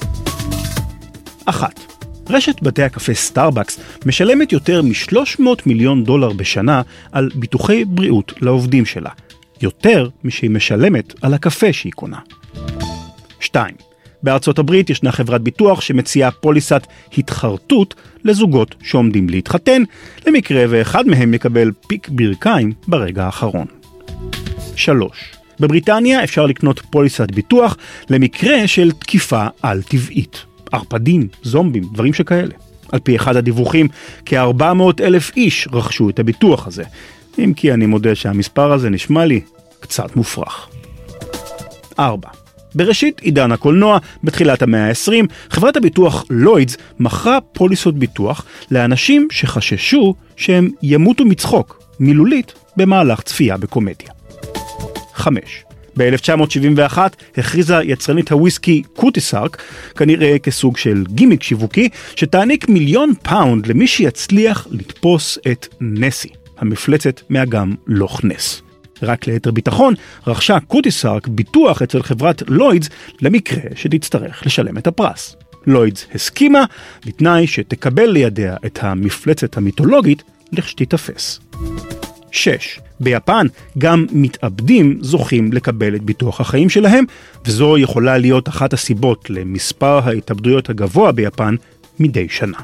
אחת. רשת בתי הקפה סטארבקס משלמת יותר מ-שלוש מאות מיליון דולר בשנה על ביטוחי בריאות לעובדים שלה. יותר משהיא משלמת על הקפה שהיא קונה. שתיים. בארצות הברית ישנה חברת ביטוח שמציעה פוליסת התחרטות לזוגות שעומדים להתחתן, למקרה ואחד מהם יקבל פיק ברכיים ברגע האחרון. שלוש. בבריטניה אפשר לקנות פוליסת ביטוח למקרה של תקיפה על טבעית. ערפדים, זומבים, דברים שכאלה. על פי אחד הדיווחים, כ-ארבע מאות אלף איש רכשו את הביטוח הזה. אם כי אני מודה שהמספר הזה נשמע לי קצת מופרך. ארבע. בראשית עידן הקולנוע, בתחילת המאה ה-עשרים, חברת הביטוח לוידס מכרה פוליסות ביטוח לאנשים שחששו שהם ימותו מצחוק, מילולית, במהלך צפייה בקומדיה. חמש. ב-אלף תשע מאות שבעים ואחת הכריזה יצרנית הוויסקי קוטיסארק, כנראה כסוג של גימיק שיווקי, שתעניק מיליון פאונד למי שיצליח לתפוס את נסי, המפלצת מאגם לוך נס. רק ליתר ביטחון, רכשה קוטיסארק ביטוח אצל חברת לוידס למקרה שתצטרך לשלם את הפרס. לוידס הסכימה, בתנאי שתקבל לידיה את המפלצת המיתולוגית לכשתתפס. שש. ביפן גם מתאבדים זוכים לקבל את ביטוח החיים שלהם, וזו יכולה להיות אחת הסיבות למספר ההתאבדויות הגבוה ביפן מדי שנה.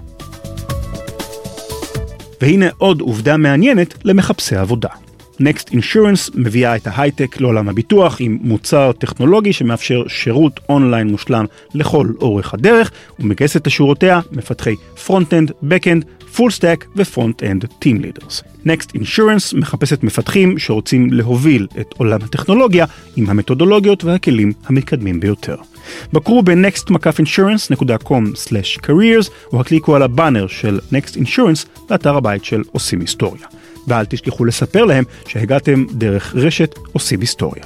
והנה עוד עובדה מעניינת למחפשי עבודה. Next Insurance מביאה את ההייטק לעולם הביטוח עם מוצר טכנולוגי שמאפשר שירות אונליין מושלם לכל אורך הדרך, ומגייסת לשורותיה מפתחי Frontend, Backend, Full Stack ו-Frontend Team Leaders. Next Insurance מחפשת מפתחים שרוצים להוביל את עולם הטכנולוגיה עם המתודולוגיות והכלים המתקדמים ביותר. בקרו ב-next מקף אינשורנס דוט קום סלאש קריירס או הקליקו על הבאנר של Next Insurance לאתר הבית של עושים היסטוריה. ואל תשכחו לספר להם שהגעתם דרך רשת עושים היסטוריה.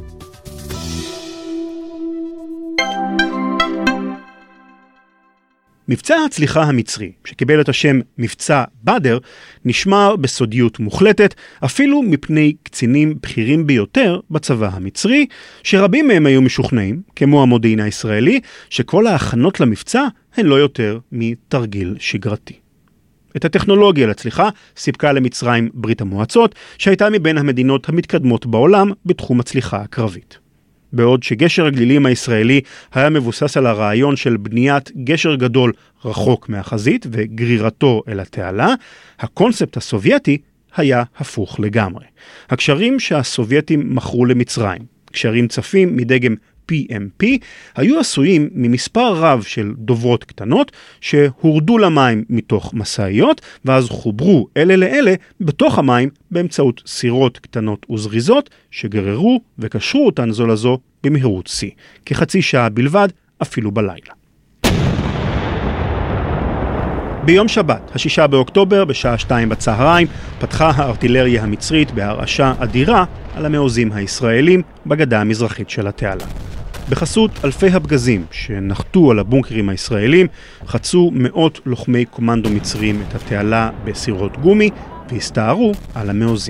מבצע הצליחה המצרי, שקיבל את השם מבצע בדר, נשמר בסודיות מוחלטת, אפילו מפני קצינים בכירים ביותר בצבא המצרי, שרבים מהם היו משוכנעים, כמו המודיעין הישראלי, שכל ההכנות למבצע הן לא יותר מתרגיל שגרתי. את הטכנולוגיה להצליחה סיפקה למצרים ברית המועצות, שהייתה מבין המדינות המתקדמות בעולם בתחום הצליחה הקרבית. בעוד שגשר הגלילים הישראלי היה מבוסס על הרעיון של בניית גשר גדול רחוק מהחזית וגרירתו אל התעלה, הקונספט הסובייטי היה הפוך לגמרי. הקשרים שהסובייטים מכרו למצרים, קשרים צפים מדגם פי אם פי, היו עשויים ממספר רב של דוברות קטנות שהורדו למים מתוך מסעיות ואז חוברו אלה לאלה בתוך המים באמצעות סירות קטנות וזריזות שגררו וקשרו אותן זו לזו במהירות שיא, כחצי שעה בלבד אפילו בלילה. ביום שבת, השישה באוקטובר, בשעה שתיים בצהריים, פתחה הארטילריה המצרית בהרעשה אדירה על המעוזים הישראלים בגדה המזרחית של התעלה. בחסות אלפי הפגזים שנחתו על הבונקרים הישראלים, חצו מאות לוחמי קומנדו מצרים את התעלה בסירות גומי והסתערו על המעוזים.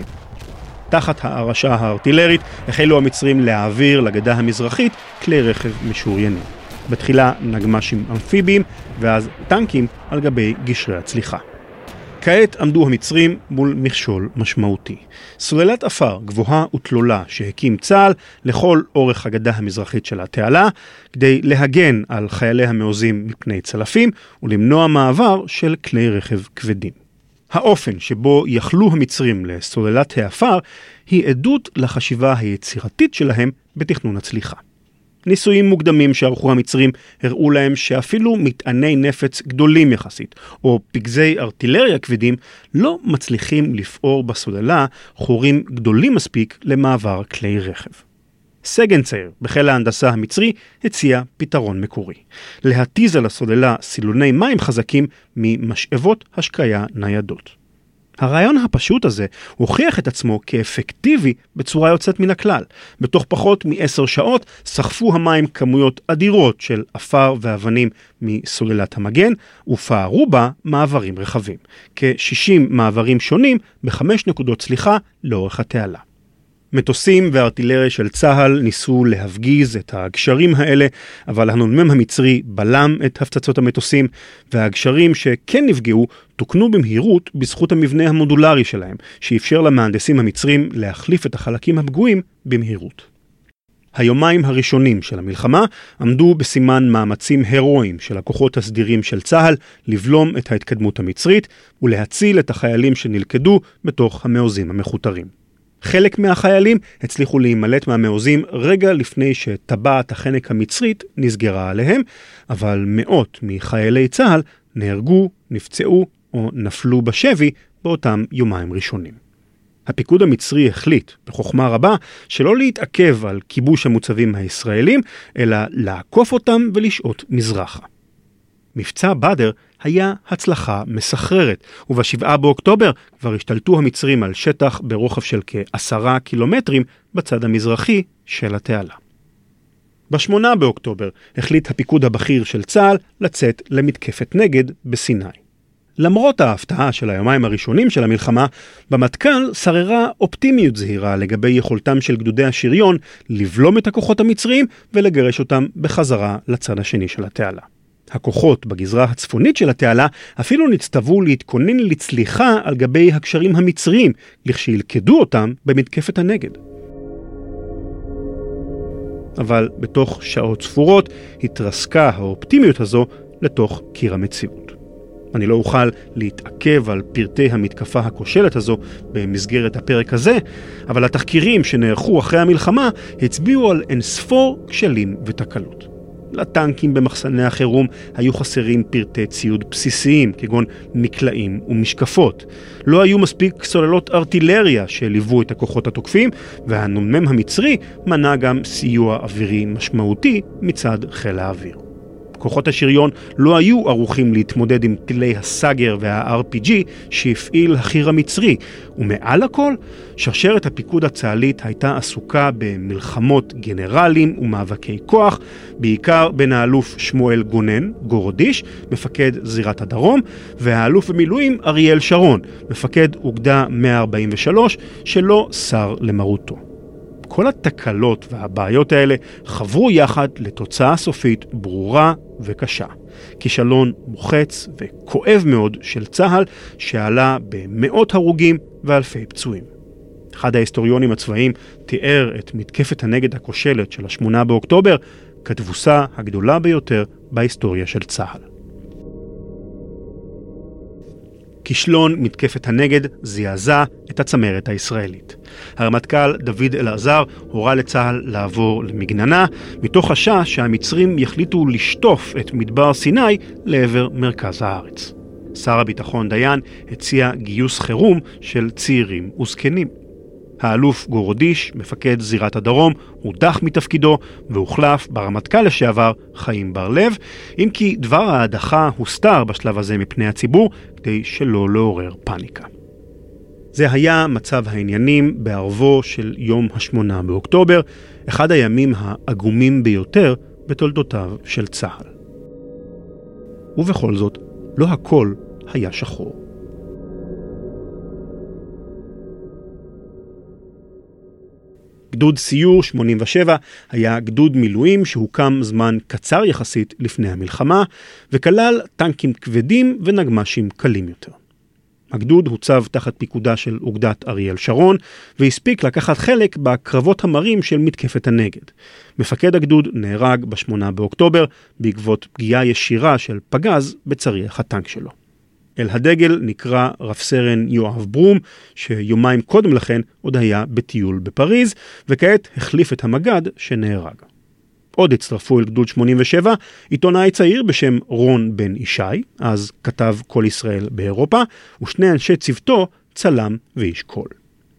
תחת ההרעשה הארטילרית החלו המצרים להעביר לגדה המזרחית כלי רכב משוריינים. בתחילה נגמ"שים אמפיביים ואז טנקים על גבי גשרי הצליחה. כעת עמדו המצרים מול מכשול משמעותי. סוללת אפר גבוהה ותלולה שהקים צה"ל לכל אורך הגדה המזרחית של התעלה, כדי להגן על חיילי המעוזים מפני צלפים ולמנוע מעבר של כלי רכב כבדים. האופן שבו יכלו המצרים לסוללת האפר היא עדות לחשיבה היצירתית שלהם בתכנון הצליחה. ניסויים מוקדמים שערכו המצרים הראו להם שאפילו מטעני נפץ גדולים יחסית, או פגזי ארטילריה כבדים, לא מצליחים לפעור בסוללה חורים גדולים מספיק למעבר כלי רכב. סגן צעיר בחיל ההנדסה המצרי הציע פתרון מקורי. להתיז על הסוללה סילוני מים חזקים ממשאבות השקיה ניידות. הרעיון הפשוט הזה הוכיח את עצמו כאפקטיבי בצורה יוצאת מן הכלל. בתוך פחות מעשר שעות סחפו המים כמויות אדירות של אפר ואבנים מסוללת המגן, ופערו בה מעברים רחבים. כ-שישים מעברים שונים בחמש נקודות צליחה לאורך התעלה. מטוסים וארטילריה של צה"ל ניסו להפגיז את הגשרים האלה, אבל הנ"מ המצרי בלם את הפצצות המטוסים, והגשרים שכן נפגעו תוקנו במהירות בזכות המבנה המודולרי שלהם, שאפשר למהנדסים המצרים להחליף את החלקים הפגועים במהירות. היומיים הראשונים של המלחמה עמדו בסימן מאמצים הרואיים של הכוחות הסדירים של צה"ל לבלום את ההתקדמות המצרית ולהציל את החיילים שנלכדו בתוך המעוזים המחותרים. חלק מהחיילים הצליחו להימלט מהמעוזים רגע לפני שטבעת החנק המצרית נסגרה עליהם, אבל מאות מחיילי צה"ל נהרגו, נפצעו או נפלו בשבי באותם יומיים ראשונים. הפיקוד המצרי החליט בחוכמה רבה שלא להתעכב על כיבוש המוצבים הישראלים, אלא לעקוף אותם ולשעות מזרחה. מבצע בדר היה הצלחה מסחררת, ובשבעה באוקטובר כבר השתלטו המצרים על שטח ברוחב של כעשרה קילומטרים בצד המזרחי של התעלה. בשמונה באוקטובר החליט הפיקוד הבכיר של צה"ל לצאת למתקפת נגד בסיני. למרות ההפתעה של היומיים הראשונים של המלחמה, במטכ"ל שררה אופטימיות זהירה לגבי יכולתם של גדודי השריון לבלום את הכוחות המצריים ולגרש אותם בחזרה לצד השני של התעלה. הכוחות בגזרה הצפונית של התעלה אפילו נצטוו להתכונן לצליחה על גבי הקשרים המצריים, לכשילכדו אותם במתקפת הנגד. אבל בתוך שעות ספורות התרסקה האופטימיות הזו לתוך קיר המציאות. אני לא אוכל להתעכב על פרטי המתקפה הכושלת הזו במסגרת הפרק הזה, אבל התחקירים שנערכו אחרי המלחמה הצביעו על אינספור כשלים ותקלות. לטנקים במחסני החירום היו חסרים פרטי ציוד בסיסיים, כגון מקלעים ומשקפות. לא היו מספיק סוללות ארטילריה שליוו את הכוחות התוקפים, והנ"מ המצרי מנע גם סיוע אווירי משמעותי מצד חיל האוויר. כוחות השריון לא היו ערוכים להתמודד עם טילי הסאגר וה-אר פי ג'י שהפעיל החי"ר המצרי, ומעל הכל, שרשרת הפיקוד הצה"לית הייתה עסוקה במלחמות גנרלים ומאבקי כוח, בעיקר בין האלוף שמואל גונן, גורודיש, מפקד זירת הדרום, והאלוף במילואים אריאל שרון, מפקד אוגדה מאה ארבעים ושלוש, שלא שר למרותו. כל התקלות והבעיות האלה חברו יחד לתוצאה סופית ברורה וקשה. כישלון מוחץ וכואב מאוד של צה"ל שעלה במאות הרוגים ואלפי פצועים. אחד ההיסטוריונים הצבאיים תיאר את מתקפת הנגד הכושלת של השמונה באוקטובר כתבוסה הגדולה ביותר בהיסטוריה של צה"ל. כישלון מתקפת הנגד זעזע את הצמרת הישראלית. הרמטכ"ל דוד אלעזר הורה לצה"ל לעבור למגננה, מתוך חשש שהמצרים יחליטו לשטוף את מדבר סיני לעבר מרכז הארץ. שר הביטחון דיין הציע גיוס חירום של צעירים וזקנים. האלוף גורודיש, מפקד זירת הדרום, הודח מתפקידו והוחלף ברמטכ"ל לשעבר חיים בר לב, אם כי דבר ההדחה הוסתר בשלב הזה מפני הציבור כדי שלא לעורר פאניקה. זה היה מצב העניינים בערבו של יום השמונה באוקטובר, אחד הימים העגומים ביותר בתולדותיו של צה"ל. ובכל זאת, לא הכל היה שחור. גדוד סיור שמונים ושבע היה גדוד מילואים שהוקם זמן קצר יחסית לפני המלחמה, וכלל טנקים כבדים ונגמשים קלים יותר. הגדוד הוצב תחת פיקודה של אוגדת אריאל שרון, והספיק לקחת חלק בקרבות המרים של מתקפת הנגד. מפקד הגדוד נהרג בשמונה באוקטובר בעקבות פגיעה ישירה של פגז בצריח הטנק שלו. אל הדגל נקרא רב סרן יואב ברום, שיומיים קודם לכן עוד היה בטיול בפריז, וכעת החליף את המגד שנהרג. עוד הצטרפו אל גדוד שמונים ושבע עיתונאי צעיר בשם רון בן ישי, אז כתב כל ישראל באירופה, ושני אנשי צוותו, צלם ואיש קול.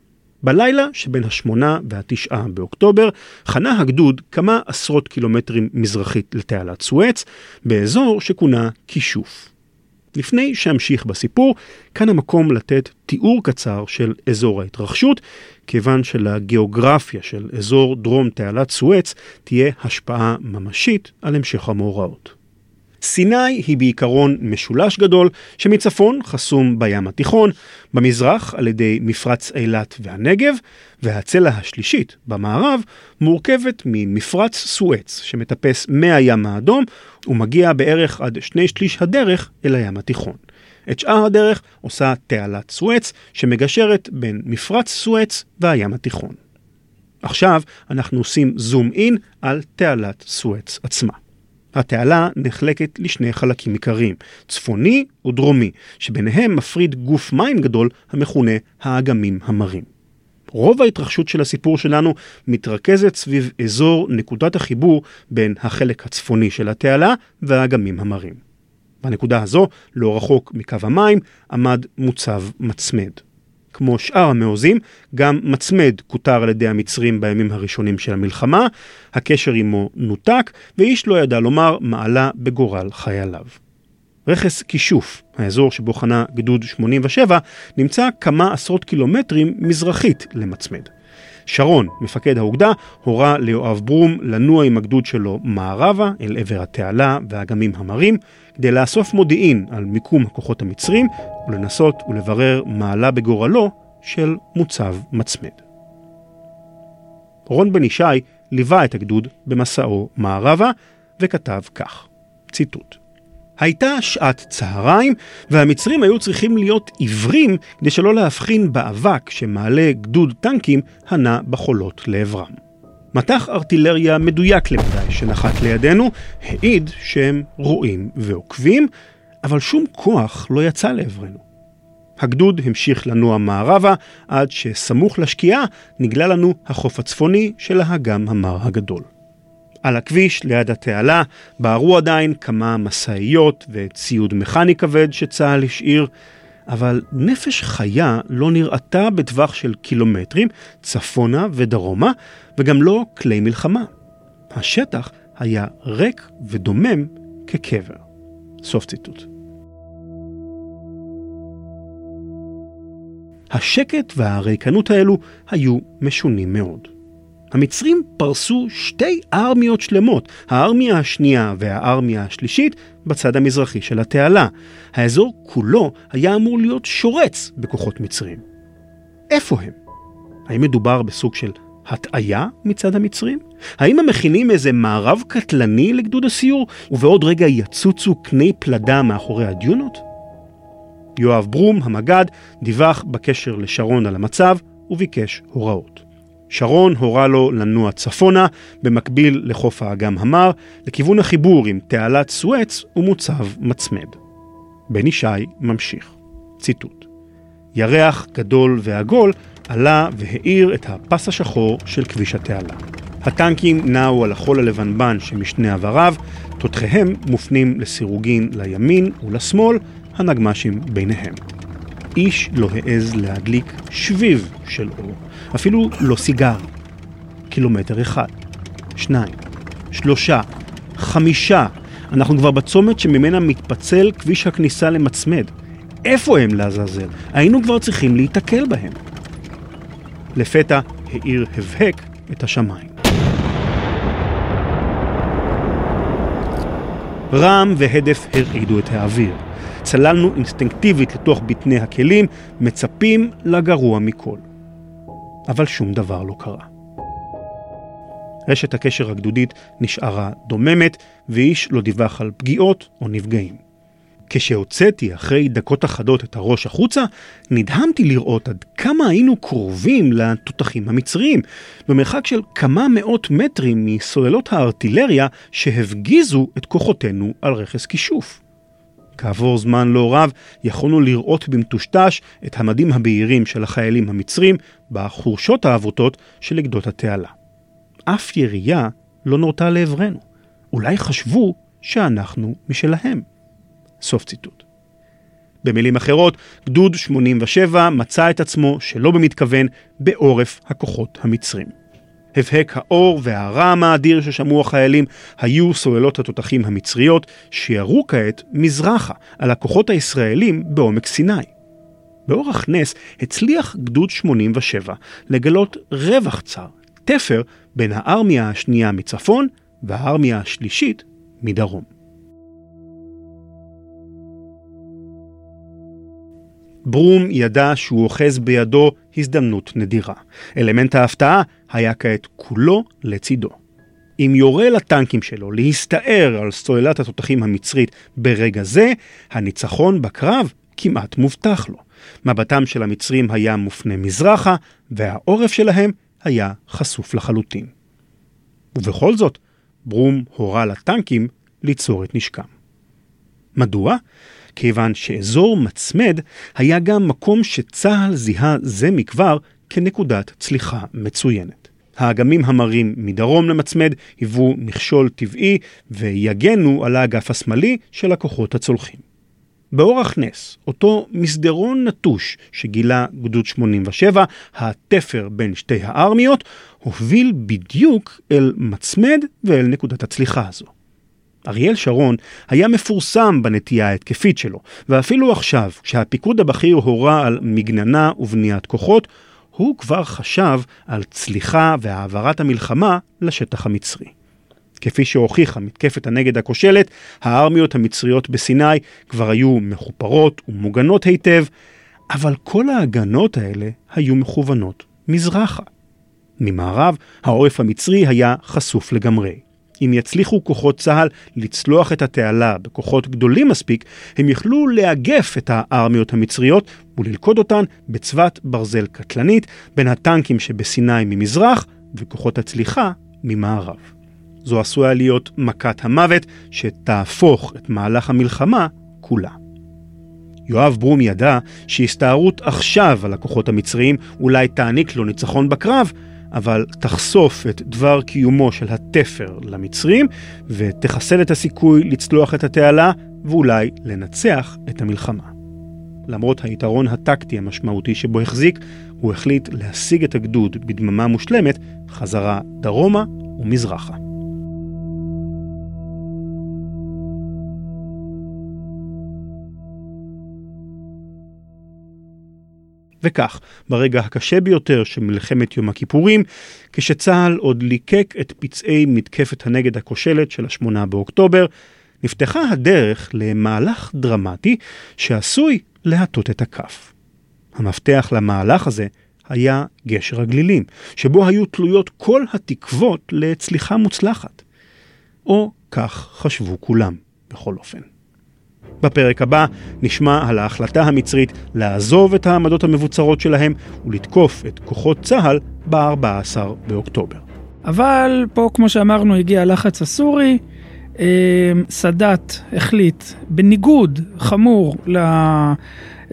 בלילה שבין השמונה והתשעה באוקטובר, חנה הגדוד כמה עשרות קילומטרים מזרחית לתעלת סואץ, באזור שכונה כישוף. לפני שהמשיך בסיפור, כאן המקום לתת תיאור קצר של אזור ההתרחשות, כיוון שלגיאוגרפיה של אזור דרום תעלת סואץ תהיה השפעה ממשית על המשך המאורעות. סיני היא בעיקרון משולש גדול שמצפון חסום בים התיכון, במזרח על ידי מפרץ אילת והנגב, והצלע השלישית במערב מורכבת ממפרץ סואץ שמטפס מהים האדום ומגיע בערך עד שני שליש הדרך אל הים התיכון. את שאר הדרך עושה תעלת סואץ שמגשרת בין מפרץ סואץ והים התיכון. עכשיו אנחנו עושים זום אין על תעלת סואץ עצמה. התעלה נחלקת לשני חלקים עיקריים, צפוני ודרומי, שביניהם מפריד גוף מים גדול המכונה האגמים המרים. רוב ההתרחשות של הסיפור שלנו מתרכזת סביב אזור נקודת החיבור בין החלק הצפוני של התעלה והאגמים המרים. בנקודה הזו, לא רחוק מקו המים, עמד מוצב מצמד. כמו שאר המעוזים, גם מצמד כותר על ידי המצרים בימים הראשונים של המלחמה, הקשר עמו נותק, ואיש לא ידע לומר מעלה בגורל חייליו. רכס כישוף, האזור שבו חנה גדוד שמונים ושבע, נמצא כמה עשרות קילומטרים מזרחית למצמד. שרון, מפקד האוגדה, הורה ליואב ברום לנוע עם הגדוד שלו מערבה אל עבר התעלה והאגמים המרים, כדי לאסוף מודיעין על מיקום הכוחות המצרים ולנסות ולברר מעלה בגורלו של מוצב מצמד. רון בן ישי ליווה את הגדוד במסעו מערבה וכתב כך, ציטוט: הייתה שעת צהריים והמצרים היו צריכים להיות עיוורים כדי שלא להבחין באבק שמעלה גדוד טנקים הנע בחולות לעברם. מטח ארטילריה מדויק למדי שנחת לידינו העיד שהם רואים ועוקבים, אבל שום כוח לא יצא לעברנו. הגדוד המשיך לנוע מערבה עד שסמוך לשקיעה נגלה לנו החוף הצפוני של האגם המר הגדול. על הכביש ליד התעלה בערו עדיין כמה מסעיות וציוד מכני כבד שצה"ל השאיר, אבל נפש חיה לא נראתה בטווח של קילומטרים צפונה ודרומה, וגם לא כלי מלחמה. השטח היה ריק ודומם כקבר. סוף ציטוט. השקט והריקנות האלו היו משונים מאוד. המצרים פרסו שתי ארמיות שלמות, הארמיה השנייה והארמיה השלישית בצד המזרחי של התעלה. האזור כולו היה אמור להיות שורץ בכוחות מצרים. איפה הם? האם מדובר בסוג של הטעיה מצד המצרים? האם הם מכינים איזה מערב קטלני לגדוד הסיור, ובעוד רגע יצוצו קני פלדה מאחורי הדיונות? יואב ברום, המגד, דיווח בקשר לשרון על המצב וביקש הוראות. שרון הורה לו לנוע צפונה, במקביל לחוף האגם המר, לכיוון החיבור עם תעלת סואץ ומוצב מצמד. בן ישי ממשיך. ציטוט: ירח גדול ועגול עלה והאיר את הפס השחור של כביש התעלה. הטנקים נעו על החול הלבנבן שמשני עבריו, תותחיהם מופנים לסירוגין לימין ולשמאל, הנגמשים ביניהם. איש לא העז להדליק שביב של אור, אפילו לא סיגר. קילומטר אחד, שניים, שלושה, חמישה. אנחנו כבר בצומת שממנה מתפצל כביש הכניסה למצמד. איפה הם לעזאזל? היינו כבר צריכים להתקל בהם. לפתע העיר הבהק את השמיים. רעם והדף הרעידו את האוויר. צללנו אינסטינקטיבית לתוך בטני הכלים, מצפים לגרוע מכל. אבל שום דבר לא קרה. רשת הקשר הגדודית נשארה דוממת, ואיש לא דיווח על פגיעות או נפגעים. כשהוצאתי אחרי דקות אחדות את הראש החוצה, נדהמתי לראות עד כמה היינו קרובים לתותחים המצריים, במרחק של כמה מאות מטרים מסוללות הארטילריה שהפגיזו את כוחותינו על רכס כישוף. כעבור זמן לא רב יכולנו לראות במטושטש את המדים הבהירים של החיילים המצרים בחורשות האבותות של גדות התעלה. אף ירייה לא נורתה לעברנו. אולי חשבו שאנחנו משלהם. סוף ציטוט. במילים אחרות, גדוד שמונים ושבע מצא את עצמו שלא במתכוון בעורף הכוחות המצרים. הבהק האור והרעם האדיר ששמעו החיילים היו סוללות התותחים המצריות שירו כעת מזרחה על הכוחות הישראלים בעומק סיני. באורח נס הצליח גדוד שמונים ושבע לגלות רווח צר, תפר בין הארמיה השנייה מצפון והארמיה השלישית מדרום. ברום ידע שהוא אוחז בידו הזדמנות נדירה. אלמנט ההפתעה היה כעת כולו לצידו. אם יורה לטנקים שלו להסתער על סוללת התותחים המצרית ברגע זה, הניצחון בקרב כמעט מובטח לו. מבטם של המצרים היה מופנה מזרחה, והעורף שלהם היה חשוף לחלוטין. ובכל זאת, ברום הורה לטנקים ליצור את נשקם. מדוע? כיוון שאזור מצמד היה גם מקום שצהל זיהה זה מכבר כנקודת צליחה מצוינת. האגמים המרים מדרום למצמד היוו מכשול טבעי ויגנו על האגף השמאלי של הכוחות הצולחים. באורח נס, אותו מסדרון נטוש שגילה גדוד שמונים ושבע, התפר בין שתי הארמיות, הוביל בדיוק אל מצמד ואל נקודת הצליחה הזו. אריאל שרון היה מפורסם בנטייה ההתקפית שלו, ואפילו עכשיו, כשהפיקוד הבכיר הורה על מגננה ובניית כוחות, הוא כבר חשב על צליחה והעברת המלחמה לשטח המצרי. כפי שהוכיחה מתקפת הנגד הכושלת, הארמיות המצריות בסיני כבר היו מחופרות ומוגנות היטב, אבל כל ההגנות האלה היו מכוונות מזרחה. ממערב, העורף המצרי היה חשוף לגמרי. אם יצליחו כוחות צהל לצלוח את התעלה בכוחות גדולים מספיק, הם יכלו לאגף את הארמיות המצריות וללכוד אותן בצוות ברזל קטלנית בין הטנקים שבסיני ממזרח וכוחות הצליחה ממערב. זו עשויה להיות מכת המוות שתהפוך את מהלך המלחמה כולה. יואב ברום ידע שהסתערות עכשיו על הכוחות המצריים אולי תעניק לו ניצחון בקרב, אבל תחשוף את דבר קיומו של התפר למצרים ותחסל את הסיכוי לצלוח את התעלה ואולי לנצח את המלחמה. למרות היתרון הטקטי המשמעותי שבו החזיק, הוא החליט להשיג את הגדוד בדממה מושלמת חזרה דרומה ומזרחה. וכך, ברגע הקשה ביותר של מלחמת יום הכיפורים, כשצהל עוד ליקק את פצעי מתקפת הנגד הכושלת של השמונה באוקטובר, נפתחה הדרך למהלך דרמטי שעשוי להטות את הכף. המפתח למהלך הזה היה גשר הגלילים, שבו היו תלויות כל התקוות לצליחה מוצלחת. או כך חשבו כולם, בכל אופן. בפרק הבא נשמע על ההחלטה המצרית לעזוב את העמדות המבוצרות שלהם ולתקוף את כוחות צהל ב-ארבעה עשר באוקטובר. אבל פה, כמו שאמרנו, הגיע הלחץ הסורי. סאדאת החליט, בניגוד חמור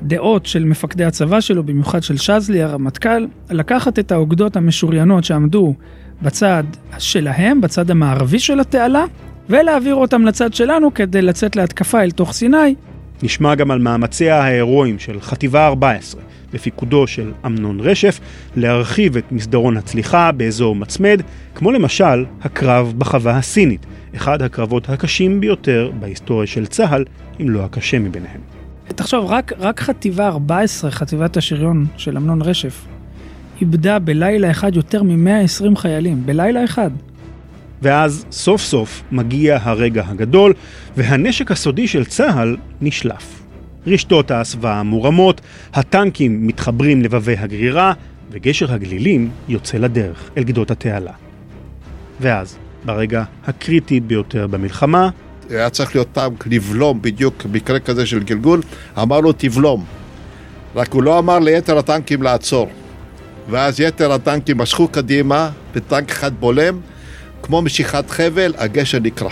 דעות של מפקדי הצבא שלו, במיוחד של שזלי, הרמטכ"ל, לקחת את האוגדות המשוריינות שעמדו בצד שלהם, בצד המערבי של התעלה, ולהעביר אותם לצד שלנו כדי לצאת להתקפה אל תוך סיני. נשמע גם על מאמציה ההירואיים של חטיבה ארבע עשרה, בפיקודו של אמנון רשף, להרחיב את מסדרון הצליחה באזור מצמד, כמו למשל הקרב בחווה הסינית, אחד הקרבות הקשים ביותר בהיסטוריה של צה"ל, אם לא הקשה מביניהם. תחשוב, רק, רק חטיבה ארבע עשרה, חטיבת השריון של אמנון רשף, איבדה בלילה אחד יותר מ-מאה ועשרים חיילים, בלילה אחד. ואז סוף סוף מגיע הרגע הגדול, והנשק הסודי של צה"ל נשלף. רשתות ההסוואה מורמות, הטנקים מתחברים לבבי הגרירה, וגשר הגלילים יוצא לדרך אל גדות התעלה. ואז, ברגע הקריטי ביותר במלחמה, היה צריך להיות טנק לבלום בדיוק במקרה כזה של גלגול, אמר לו תבלום. רק הוא לא אמר ליתר הטנקים לעצור. ואז יתר הטנקים משכו קדימה, בטנק אחד בולם, כמו משיכת חבל, הגשר נקרע.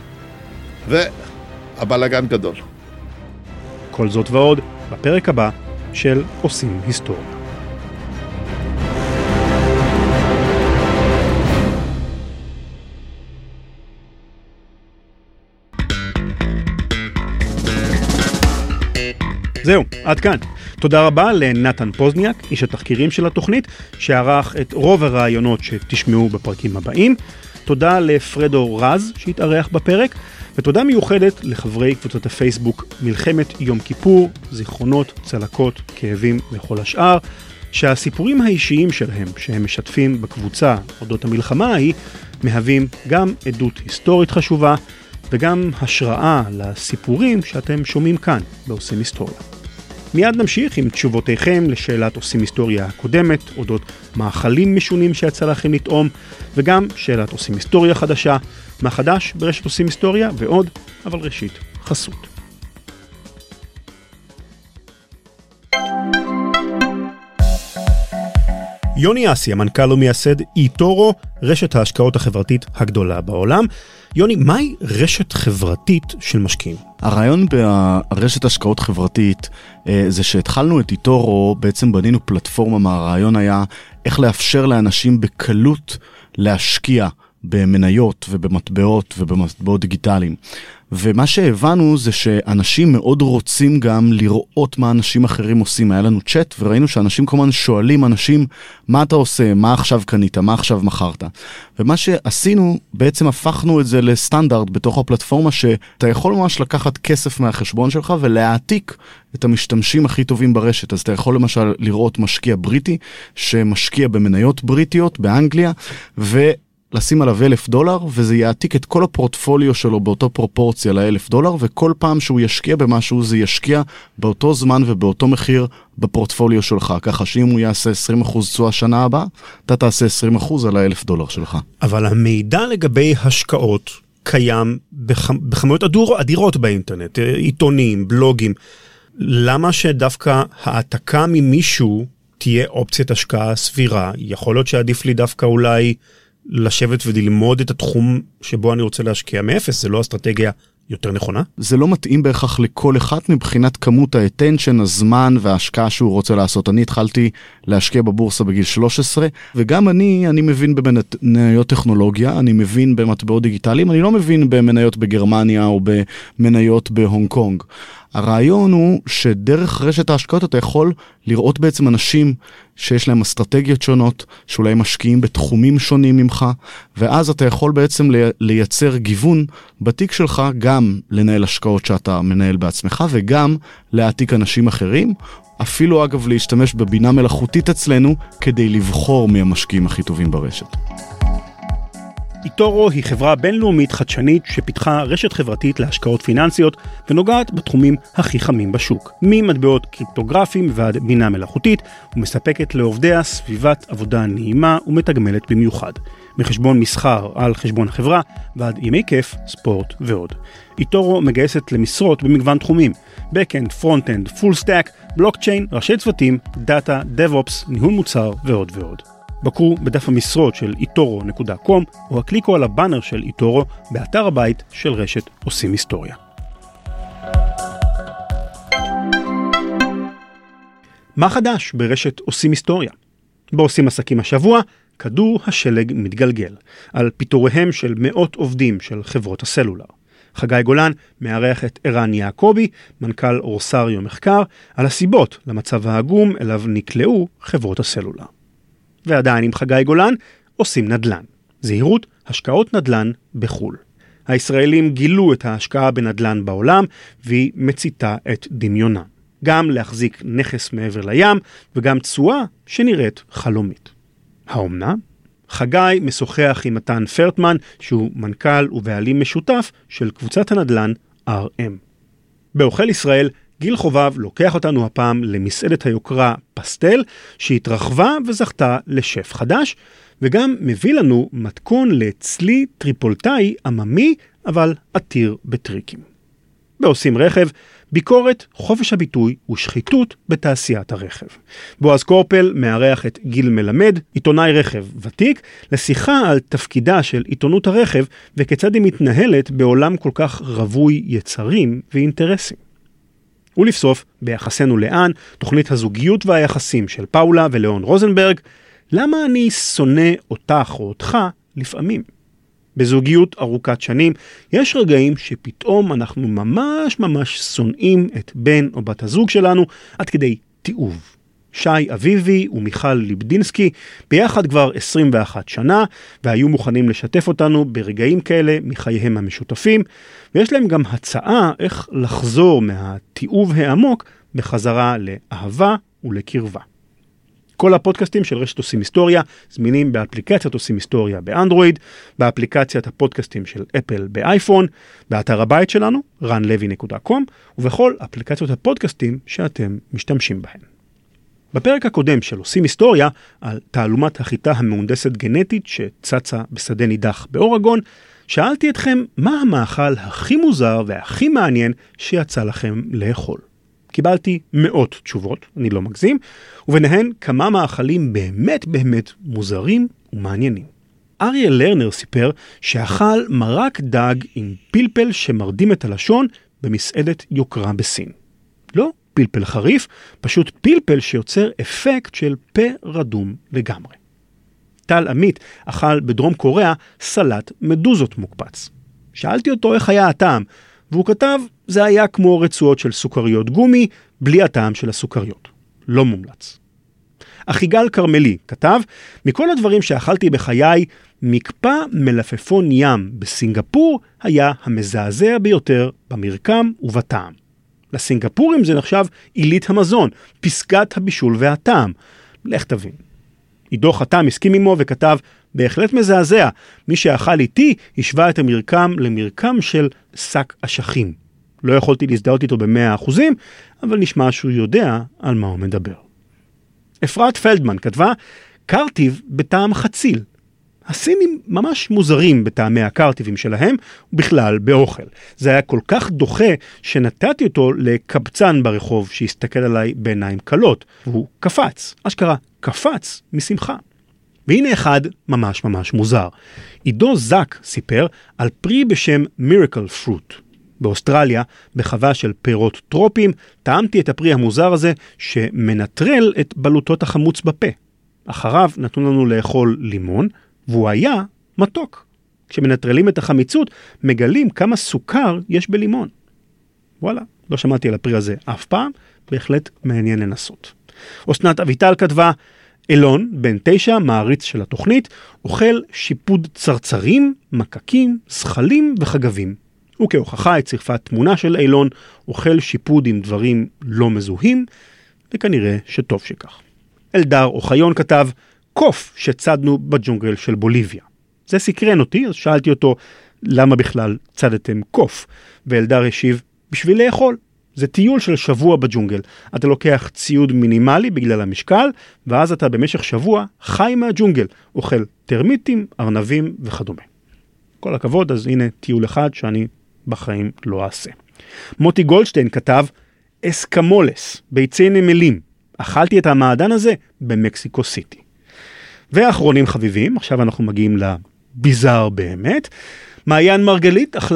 והבלגן גדול. כל זאת ועוד בפרק הבא של עושים היסטוריה. זהו, עד כאן. תודה רבה לנתן פוזניאק, איש התחקירים של התוכנית, שערך את רוב הרעיונות שתשמעו בפרקים הבאים. תודה לפרדו רז שהתארח בפרק, ותודה מיוחדת לחברי קבוצת הפייסבוק מלחמת יום כיפור, זיכרונות, צלקות, כאבים וכל השאר, שהסיפורים האישיים שלהם שהם משתפים בקבוצה אודות המלחמה ההיא, מהווים גם עדות היסטורית חשובה, וגם השראה לסיפורים שאתם שומעים כאן בעושים היסטוריה. מיד נמשיך עם תשובותיכם לשאלת עושים היסטוריה הקודמת, אודות מאכלים משונים שיצא לכם לטעום, וגם שאלת עושים היסטוריה חדשה, מה חדש ברשת עושים היסטוריה ועוד, אבל ראשית, חסות. יוני אסי, המנכ"ל ומייסד איטורו, רשת ההשקעות החברתית הגדולה בעולם. יוני, מהי רשת חברתית של משקיעים? הרעיון ברשת השקעות חברתית זה שהתחלנו את איטורו, בעצם בנינו פלטפורמה, מהרעיון היה איך לאפשר לאנשים בקלות להשקיע במניות ובמטבעות ובמטבעות דיגיטליים. ומה שהבנו זה שאנשים מאוד רוצים גם לראות מה אנשים אחרים עושים. היה לנו צ'אט וראינו שאנשים כמובן שואלים אנשים, מה אתה עושה, מה עכשיו קנית, מה עכשיו מכרת. ומה שעשינו, בעצם הפכנו את זה לסטנדרט בתוך הפלטפורמה, שאתה יכול ממש לקחת כסף מהחשבון שלך ולהעתיק את המשתמשים הכי טובים ברשת. אז אתה יכול למשל לראות משקיע בריטי שמשקיע במניות בריטיות באנגליה, ו... לשים עליו אלף דולר, וזה יעתיק את כל הפורטפוליו שלו באותו פרופורציה לאלף דולר, וכל פעם שהוא ישקיע במשהו, זה ישקיע באותו זמן ובאותו מחיר בפורטפוליו שלך, ככה שאם הוא יעשה עשרים אחוז תשואה שנה הבאה, אתה תעשה עשרים אחוז על האלף דולר שלך. אבל המידע לגבי השקעות קיים בכ... בכמויות אדור, אדירות באינטרנט, עיתונים, בלוגים. למה שדווקא העתקה ממישהו תהיה אופציית השקעה סבירה? יכול להיות שעדיף לי דווקא אולי לשבת וללמוד את התחום שבו אני רוצה להשקיע מאפס, זה לא אסטרטגיה יותר נכונה? זה לא מתאים בהכרח לכל אחד מבחינת כמות האטנשן, הזמן וההשקעה שהוא רוצה לעשות. אני התחלתי להשקיע בבורסה בגיל שלוש עשרה, וגם אני, אני מבין במניות טכנולוגיה, אני מבין במטבעות דיגיטליים, אני לא מבין במניות בגרמניה או במניות בהונג קונג. הרעיון הוא שדרך רשת ההשקעות אתה יכול לראות בעצם אנשים שיש להם אסטרטגיות שונות, שאולי משקיעים בתחומים שונים ממך, ואז אתה יכול בעצם לייצר גיוון בתיק שלך, גם לנהל השקעות שאתה מנהל בעצמך, וגם להעתיק אנשים אחרים, אפילו אגב להשתמש בבינה מלאכותית אצלנו, כדי לבחור מהמשקיעים הכי טובים ברשת. איטורו היא חברה בינלאומית חדשנית שפיתחה רשת חברתית להשקעות פיננסיות ונוגעת בתחומים הכי חמים בשוק. ממטבעות קריפטוגרפיים ועד בינה מלאכותית, ומספקת לעובדיה סביבת עבודה נעימה ומתגמלת במיוחד. מחשבון מסחר על חשבון החברה ועד ימי כיף, ספורט ועוד. איטורו מגייסת למשרות במגוון תחומים: Backend, Frontend, Full Stack, בלוקצ'יין, ראשי צוותים, דאטה, DevOps, ניהול מוצר ועוד ועוד. בקרו בדף המשרות של איטורו נקודה קום או הקליקו על הבאנר של איטורו באתר הבית של רשת עושים היסטוריה. מה חדש ברשת עושים היסטוריה? בעושים עסקים השבוע, כדור השלג מתגלגל, על פיטוריהם של מאות עובדים של חברות הסלולר. חגי גולן מארח את ערן יעקבי, מנכ"ל אורסריו מחקר, על הסיבות למצב העגום אליו נקלעו חברות הסלולר. ועדיין עם חגי גולן, עושים נדל"ן. זהירות, השקעות נדל"ן בחול. הישראלים גילו את ההשקעה בנדל"ן בעולם, והיא מציתה את דמיונה. גם להחזיק נכס מעבר לים, וגם תשואה שנראית חלומית. האומנם? חגי משוחח עם מתן פרטמן, שהוא מנכ"ל ובעלים משותף של קבוצת הנדל"ן אר אם. באוכל ישראל, גיל חובב לוקח אותנו הפעם למסעדת היוקרה פסטל, שהתרחבה וזכתה לשף חדש, וגם מביא לנו מתכון לצלי טריפולטאי עממי, אבל עתיר בטריקים. בעושים רכב, ביקורת, חופש הביטוי ושחיתות בתעשיית הרכב. בועז קורפל מארח את גיל מלמד, עיתונאי רכב ותיק, לשיחה על תפקידה של עיתונות הרכב וכיצד היא מתנהלת בעולם כל כך רווי יצרים ואינטרסים. ולבסוף, ביחסנו לאן, תוכנית הזוגיות והיחסים של פאולה ולאון רוזנברג, למה אני שונא אותך או אותך לפעמים? בזוגיות ארוכת שנים, יש רגעים שפתאום אנחנו ממש ממש שונאים את בן או בת הזוג שלנו, עד כדי תיעוב. שי אביבי ומיכל ליבדינסקי ביחד כבר עשרים ואחת שנה, והיו מוכנים לשתף אותנו ברגעים כאלה מחייהם המשותפים, ויש להם גם הצעה איך לחזור מהתיעוב העמוק בחזרה לאהבה ולקרבה. כל הפודקאסטים של רשת עושים היסטוריה זמינים באפליקציית עושים היסטוריה באנדרואיד, באפליקציית הפודקאסטים של אפל באייפון, באתר הבית שלנו, רן לוי נקודה קום, ובכל אפליקציות הפודקאסטים שאתם משתמשים בהן. בפרק הקודם של עושים היסטוריה, על תעלומת החיטה המהונדסת גנטית שצצה בשדה נידח באורגון, שאלתי אתכם מה המאכל הכי מוזר והכי מעניין שיצא לכם לאכול. קיבלתי מאות תשובות, אני לא מגזים, וביניהן כמה מאכלים באמת באמת מוזרים ומעניינים. אריה לרנר סיפר שאכל מרק דג עם פלפל שמרדים את הלשון במסעדת יוקרה בסין. לא פלפל חריף, פשוט פלפל שיוצר אפקט של פה רדום לגמרי. טל עמית אכל בדרום קוריאה סלט מדוזות מוקפץ. שאלתי אותו איך היה הטעם, והוא כתב, זה היה כמו רצועות של סוכריות גומי, בלי הטעם של הסוכריות. לא מומלץ. אחיגל קרמלי כתב, מכל הדברים שאכלתי בחיי, מקפא מלפפון ים בסינגפור היה המזעזע ביותר במרקם ובטעם. לסינגפורים זה נחשב עילית המזון, פסגת הבישול והטעם. לך תבין. עידו חתם הסכים עמו וכתב, בהחלט מזעזע, מי שאכל איתי השווה את המרקם למרקם של שק אשכים. לא יכולתי להזדהות איתו במאה אחוזים, אבל נשמע שהוא יודע על מה הוא מדבר. אפרת פלדמן כתבה, קרטיב בטעם חציל. הסינים ממש מוזרים בטעמי הקרטיבים שלהם, ובכלל באוכל. זה היה כל כך דוחה שנתתי אותו לקבצן ברחוב שהסתכל עליי בעיניים קלות, והוא קפץ, אשכרה קפץ משמחה. והנה אחד ממש ממש מוזר. עידו זק סיפר על פרי בשם Miracle Fruit. באוסטרליה, בחווה של פירות טרופים, טעמתי את הפרי המוזר הזה שמנטרל את בלוטות החמוץ בפה. אחריו נתנו לנו לאכול לימון, והוא היה מתוק. כשמנטרלים את החמיצות, מגלים כמה סוכר יש בלימון. וואלה, לא שמעתי על הפרי הזה אף פעם, בהחלט מעניין לנסות. אסנת אביטל כתבה, אילון, בן תשע, מעריץ של התוכנית, אוכל שיפוד צרצרים, מקקים, שחלים וחגבים. וכהוכחה הצירפה תמונה של אילון, אוכל שיפוד עם דברים לא מזוהים, וכנראה שטוב שכך. אלדר אוחיון כתב, קוף שצדנו בג'ונגל של בוליביה. זה סקרן אותי, אז שאלתי אותו, למה בכלל צדתם קוף? ואלדר השיב, בשביל לאכול. זה טיול של שבוע בג'ונגל. אתה לוקח ציוד מינימלי בגלל המשקל, ואז אתה במשך שבוע חי מהג'ונגל, אוכל טרמיטים, ארנבים וכדומה. כל הכבוד, אז הנה טיול אחד שאני בחיים לא אעשה. מוטי גולדשטיין כתב, אסקמולס, ביצי נמלים. אכלתי את המעדן הזה במקסיקו סיטי. ואחרונים חביבים, עכשיו אנחנו מגיעים לביזר באמת. מעיין מרגלית אכלה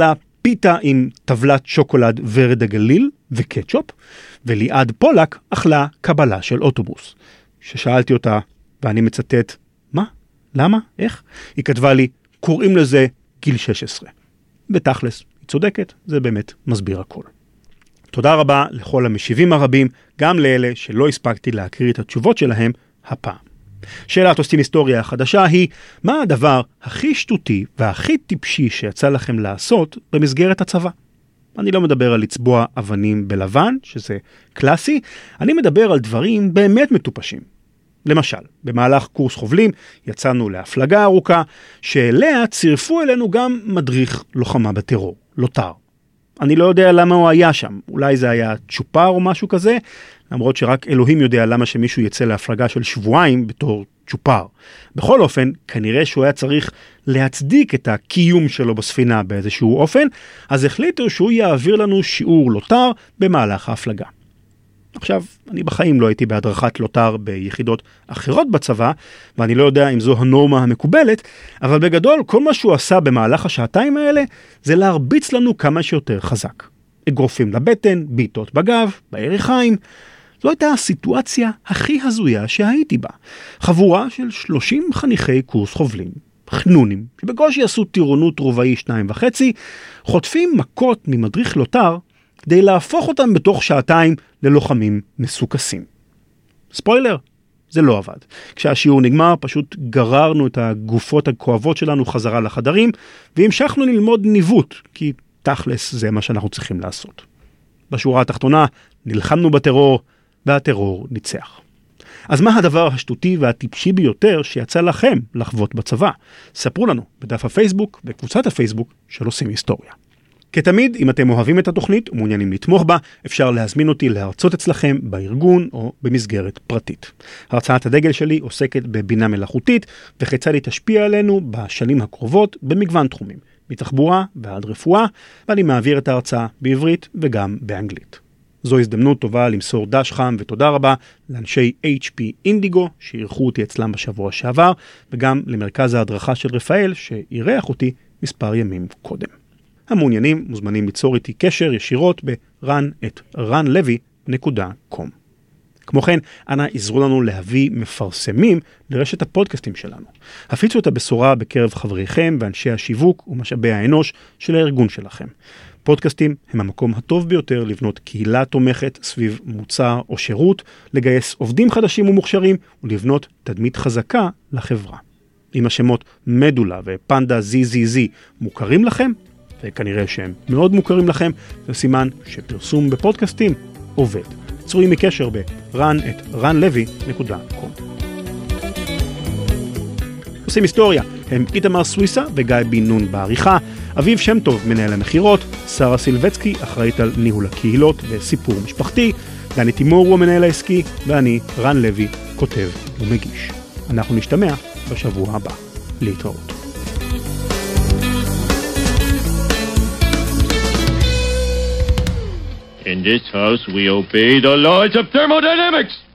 פיתה עם טבלת שוקולד ורד הגליל וקטשופ, וליעד פולק אכלה קבלה של אוטובוס. ששאלתי אותה, ואני מצטט, מה? למה? איך? היא כתבה לי, קוראים לזה גיל שש עשרה. בתכלס, היא צודקת, זה באמת מסביר הכל. תודה רבה לכל המשיבים הרבים, גם לאלה שלא הספקתי להקריא את התשובות שלהם הפעם. שאלת עושים היסטוריה החדשה היא, מה הדבר הכי שטותי והכי טיפשי שיצא לכם לעשות במסגרת הצבא? אני לא מדבר על לצבוע אבנים בלבן, שזה קלאסי, אני מדבר על דברים באמת מטופשים. למשל, במהלך קורס חובלים יצאנו להפלגה ארוכה, שאליה צירפו אלינו גם מדריך לוחמה בטרור, לוטר. אני לא יודע למה הוא היה שם, אולי זה היה צ'ופר או משהו כזה, למרות שרק אלוהים יודע למה שמישהו יצא להפלגה של שבועיים בתור צ'ופר. בכל אופן, כנראה שהוא היה צריך להצדיק את הקיום שלו בספינה באיזשהו אופן, אז החליטו שהוא יעביר לנו שיעור לוטר במהלך ההפלגה. עכשיו, אני בחיים לא הייתי בהדרכת לוטר ביחידות אחרות בצבא, ואני לא יודע אם זו הנורמה המקובלת, אבל בגדול כל מה שהוא עשה במהלך השעתיים האלה, זה להרביץ לנו כמה שיותר חזק. אגרופים לבטן, ביטות בגב, בירכיים. זו הייתה הסיטואציה הכי הזויה שהייתי בה. חבורה של שלושים חניכי קורס חובלים, חנונים, שבקושי עשו טירונות רובעי שניים וחצי, חוטפים מכות ממדריך לוטר, כדי להפוך אותם בתוך שעתיים ללוחמים מסוכסים. ספוילר, זה לא עבד. כשהשיעור נגמר, פשוט גררנו את הגופות הכואבות שלנו חזרה לחדרים, והמשכנו ללמוד ניווט, כי תכלס זה מה שאנחנו צריכים לעשות. בשורה התחתונה, נלחמנו בטרור, והטרור ניצח. אז מה הדבר השטותי והטיפשי ביותר שיצא לכם לחוות בצבא? ספרו לנו בדף הפייסבוק, בקבוצת הפייסבוק של עושים היסטוריה. כתמיד, אם אתם אוהבים את התוכנית ומעוניינים לתמוך בה, אפשר להזמין אותי להרצות אצלכם בארגון או במסגרת פרטית. הרצאת הדגל שלי עוסקת בבינה מלאכותית, וכיצד היא תשפיע עלינו בשנים הקרובות במגוון תחומים, מתחבורה ועד רפואה, ואני מעביר את ההרצאה בעברית וגם באנגלית. זו הזדמנות טובה למסור דש חם ותודה רבה לאנשי אייץ' פי אינדיגו שאירחו אותי אצלם בשבוע שעבר, וגם למרכז ההדרכה של רפאל שאירח אותי מספר ימים קודם. המעוניינים מוזמנים ליצור איתי קשר ישירות ב-רן את רן לוי נקודה קום. כמו כן, אנא עזרו לנו להביא מפרסמים לרשת הפודקאסטים שלנו. הפיצו את הבשורה בקרב חבריכם ואנשי השיווק ומשאבי האנוש של הארגון שלכם. פודקאסטים הם המקום הטוב ביותר לבנות קהילה תומכת סביב מוצר או שירות, לגייס עובדים חדשים ומוכשרים ולבנות תדמית חזקה לחברה. אם השמות מדולה ופנדה זי זי זי מוכרים לכם, וכנראה שהם מאוד מוכרים לכם, זה סימן שפרסום בפודקאסטים עובד. צרו עמי קשר ב-רן את רן לוי נקודה קום. עושים היסטוריה, הם איתמר סוויסה וגיא בן נון בעריכה, אביב שם טוב מנהל המחירות, שרה סילבצקי אחראית על ניהול הקהילות וסיפור משפחתי, דני תימור הוא המנהל העסקי, ואני רן לוי כותב ומגיש. אנחנו נשתמע בשבוע הבא. להתראות. In this house, we obey the laws of thermodynamics.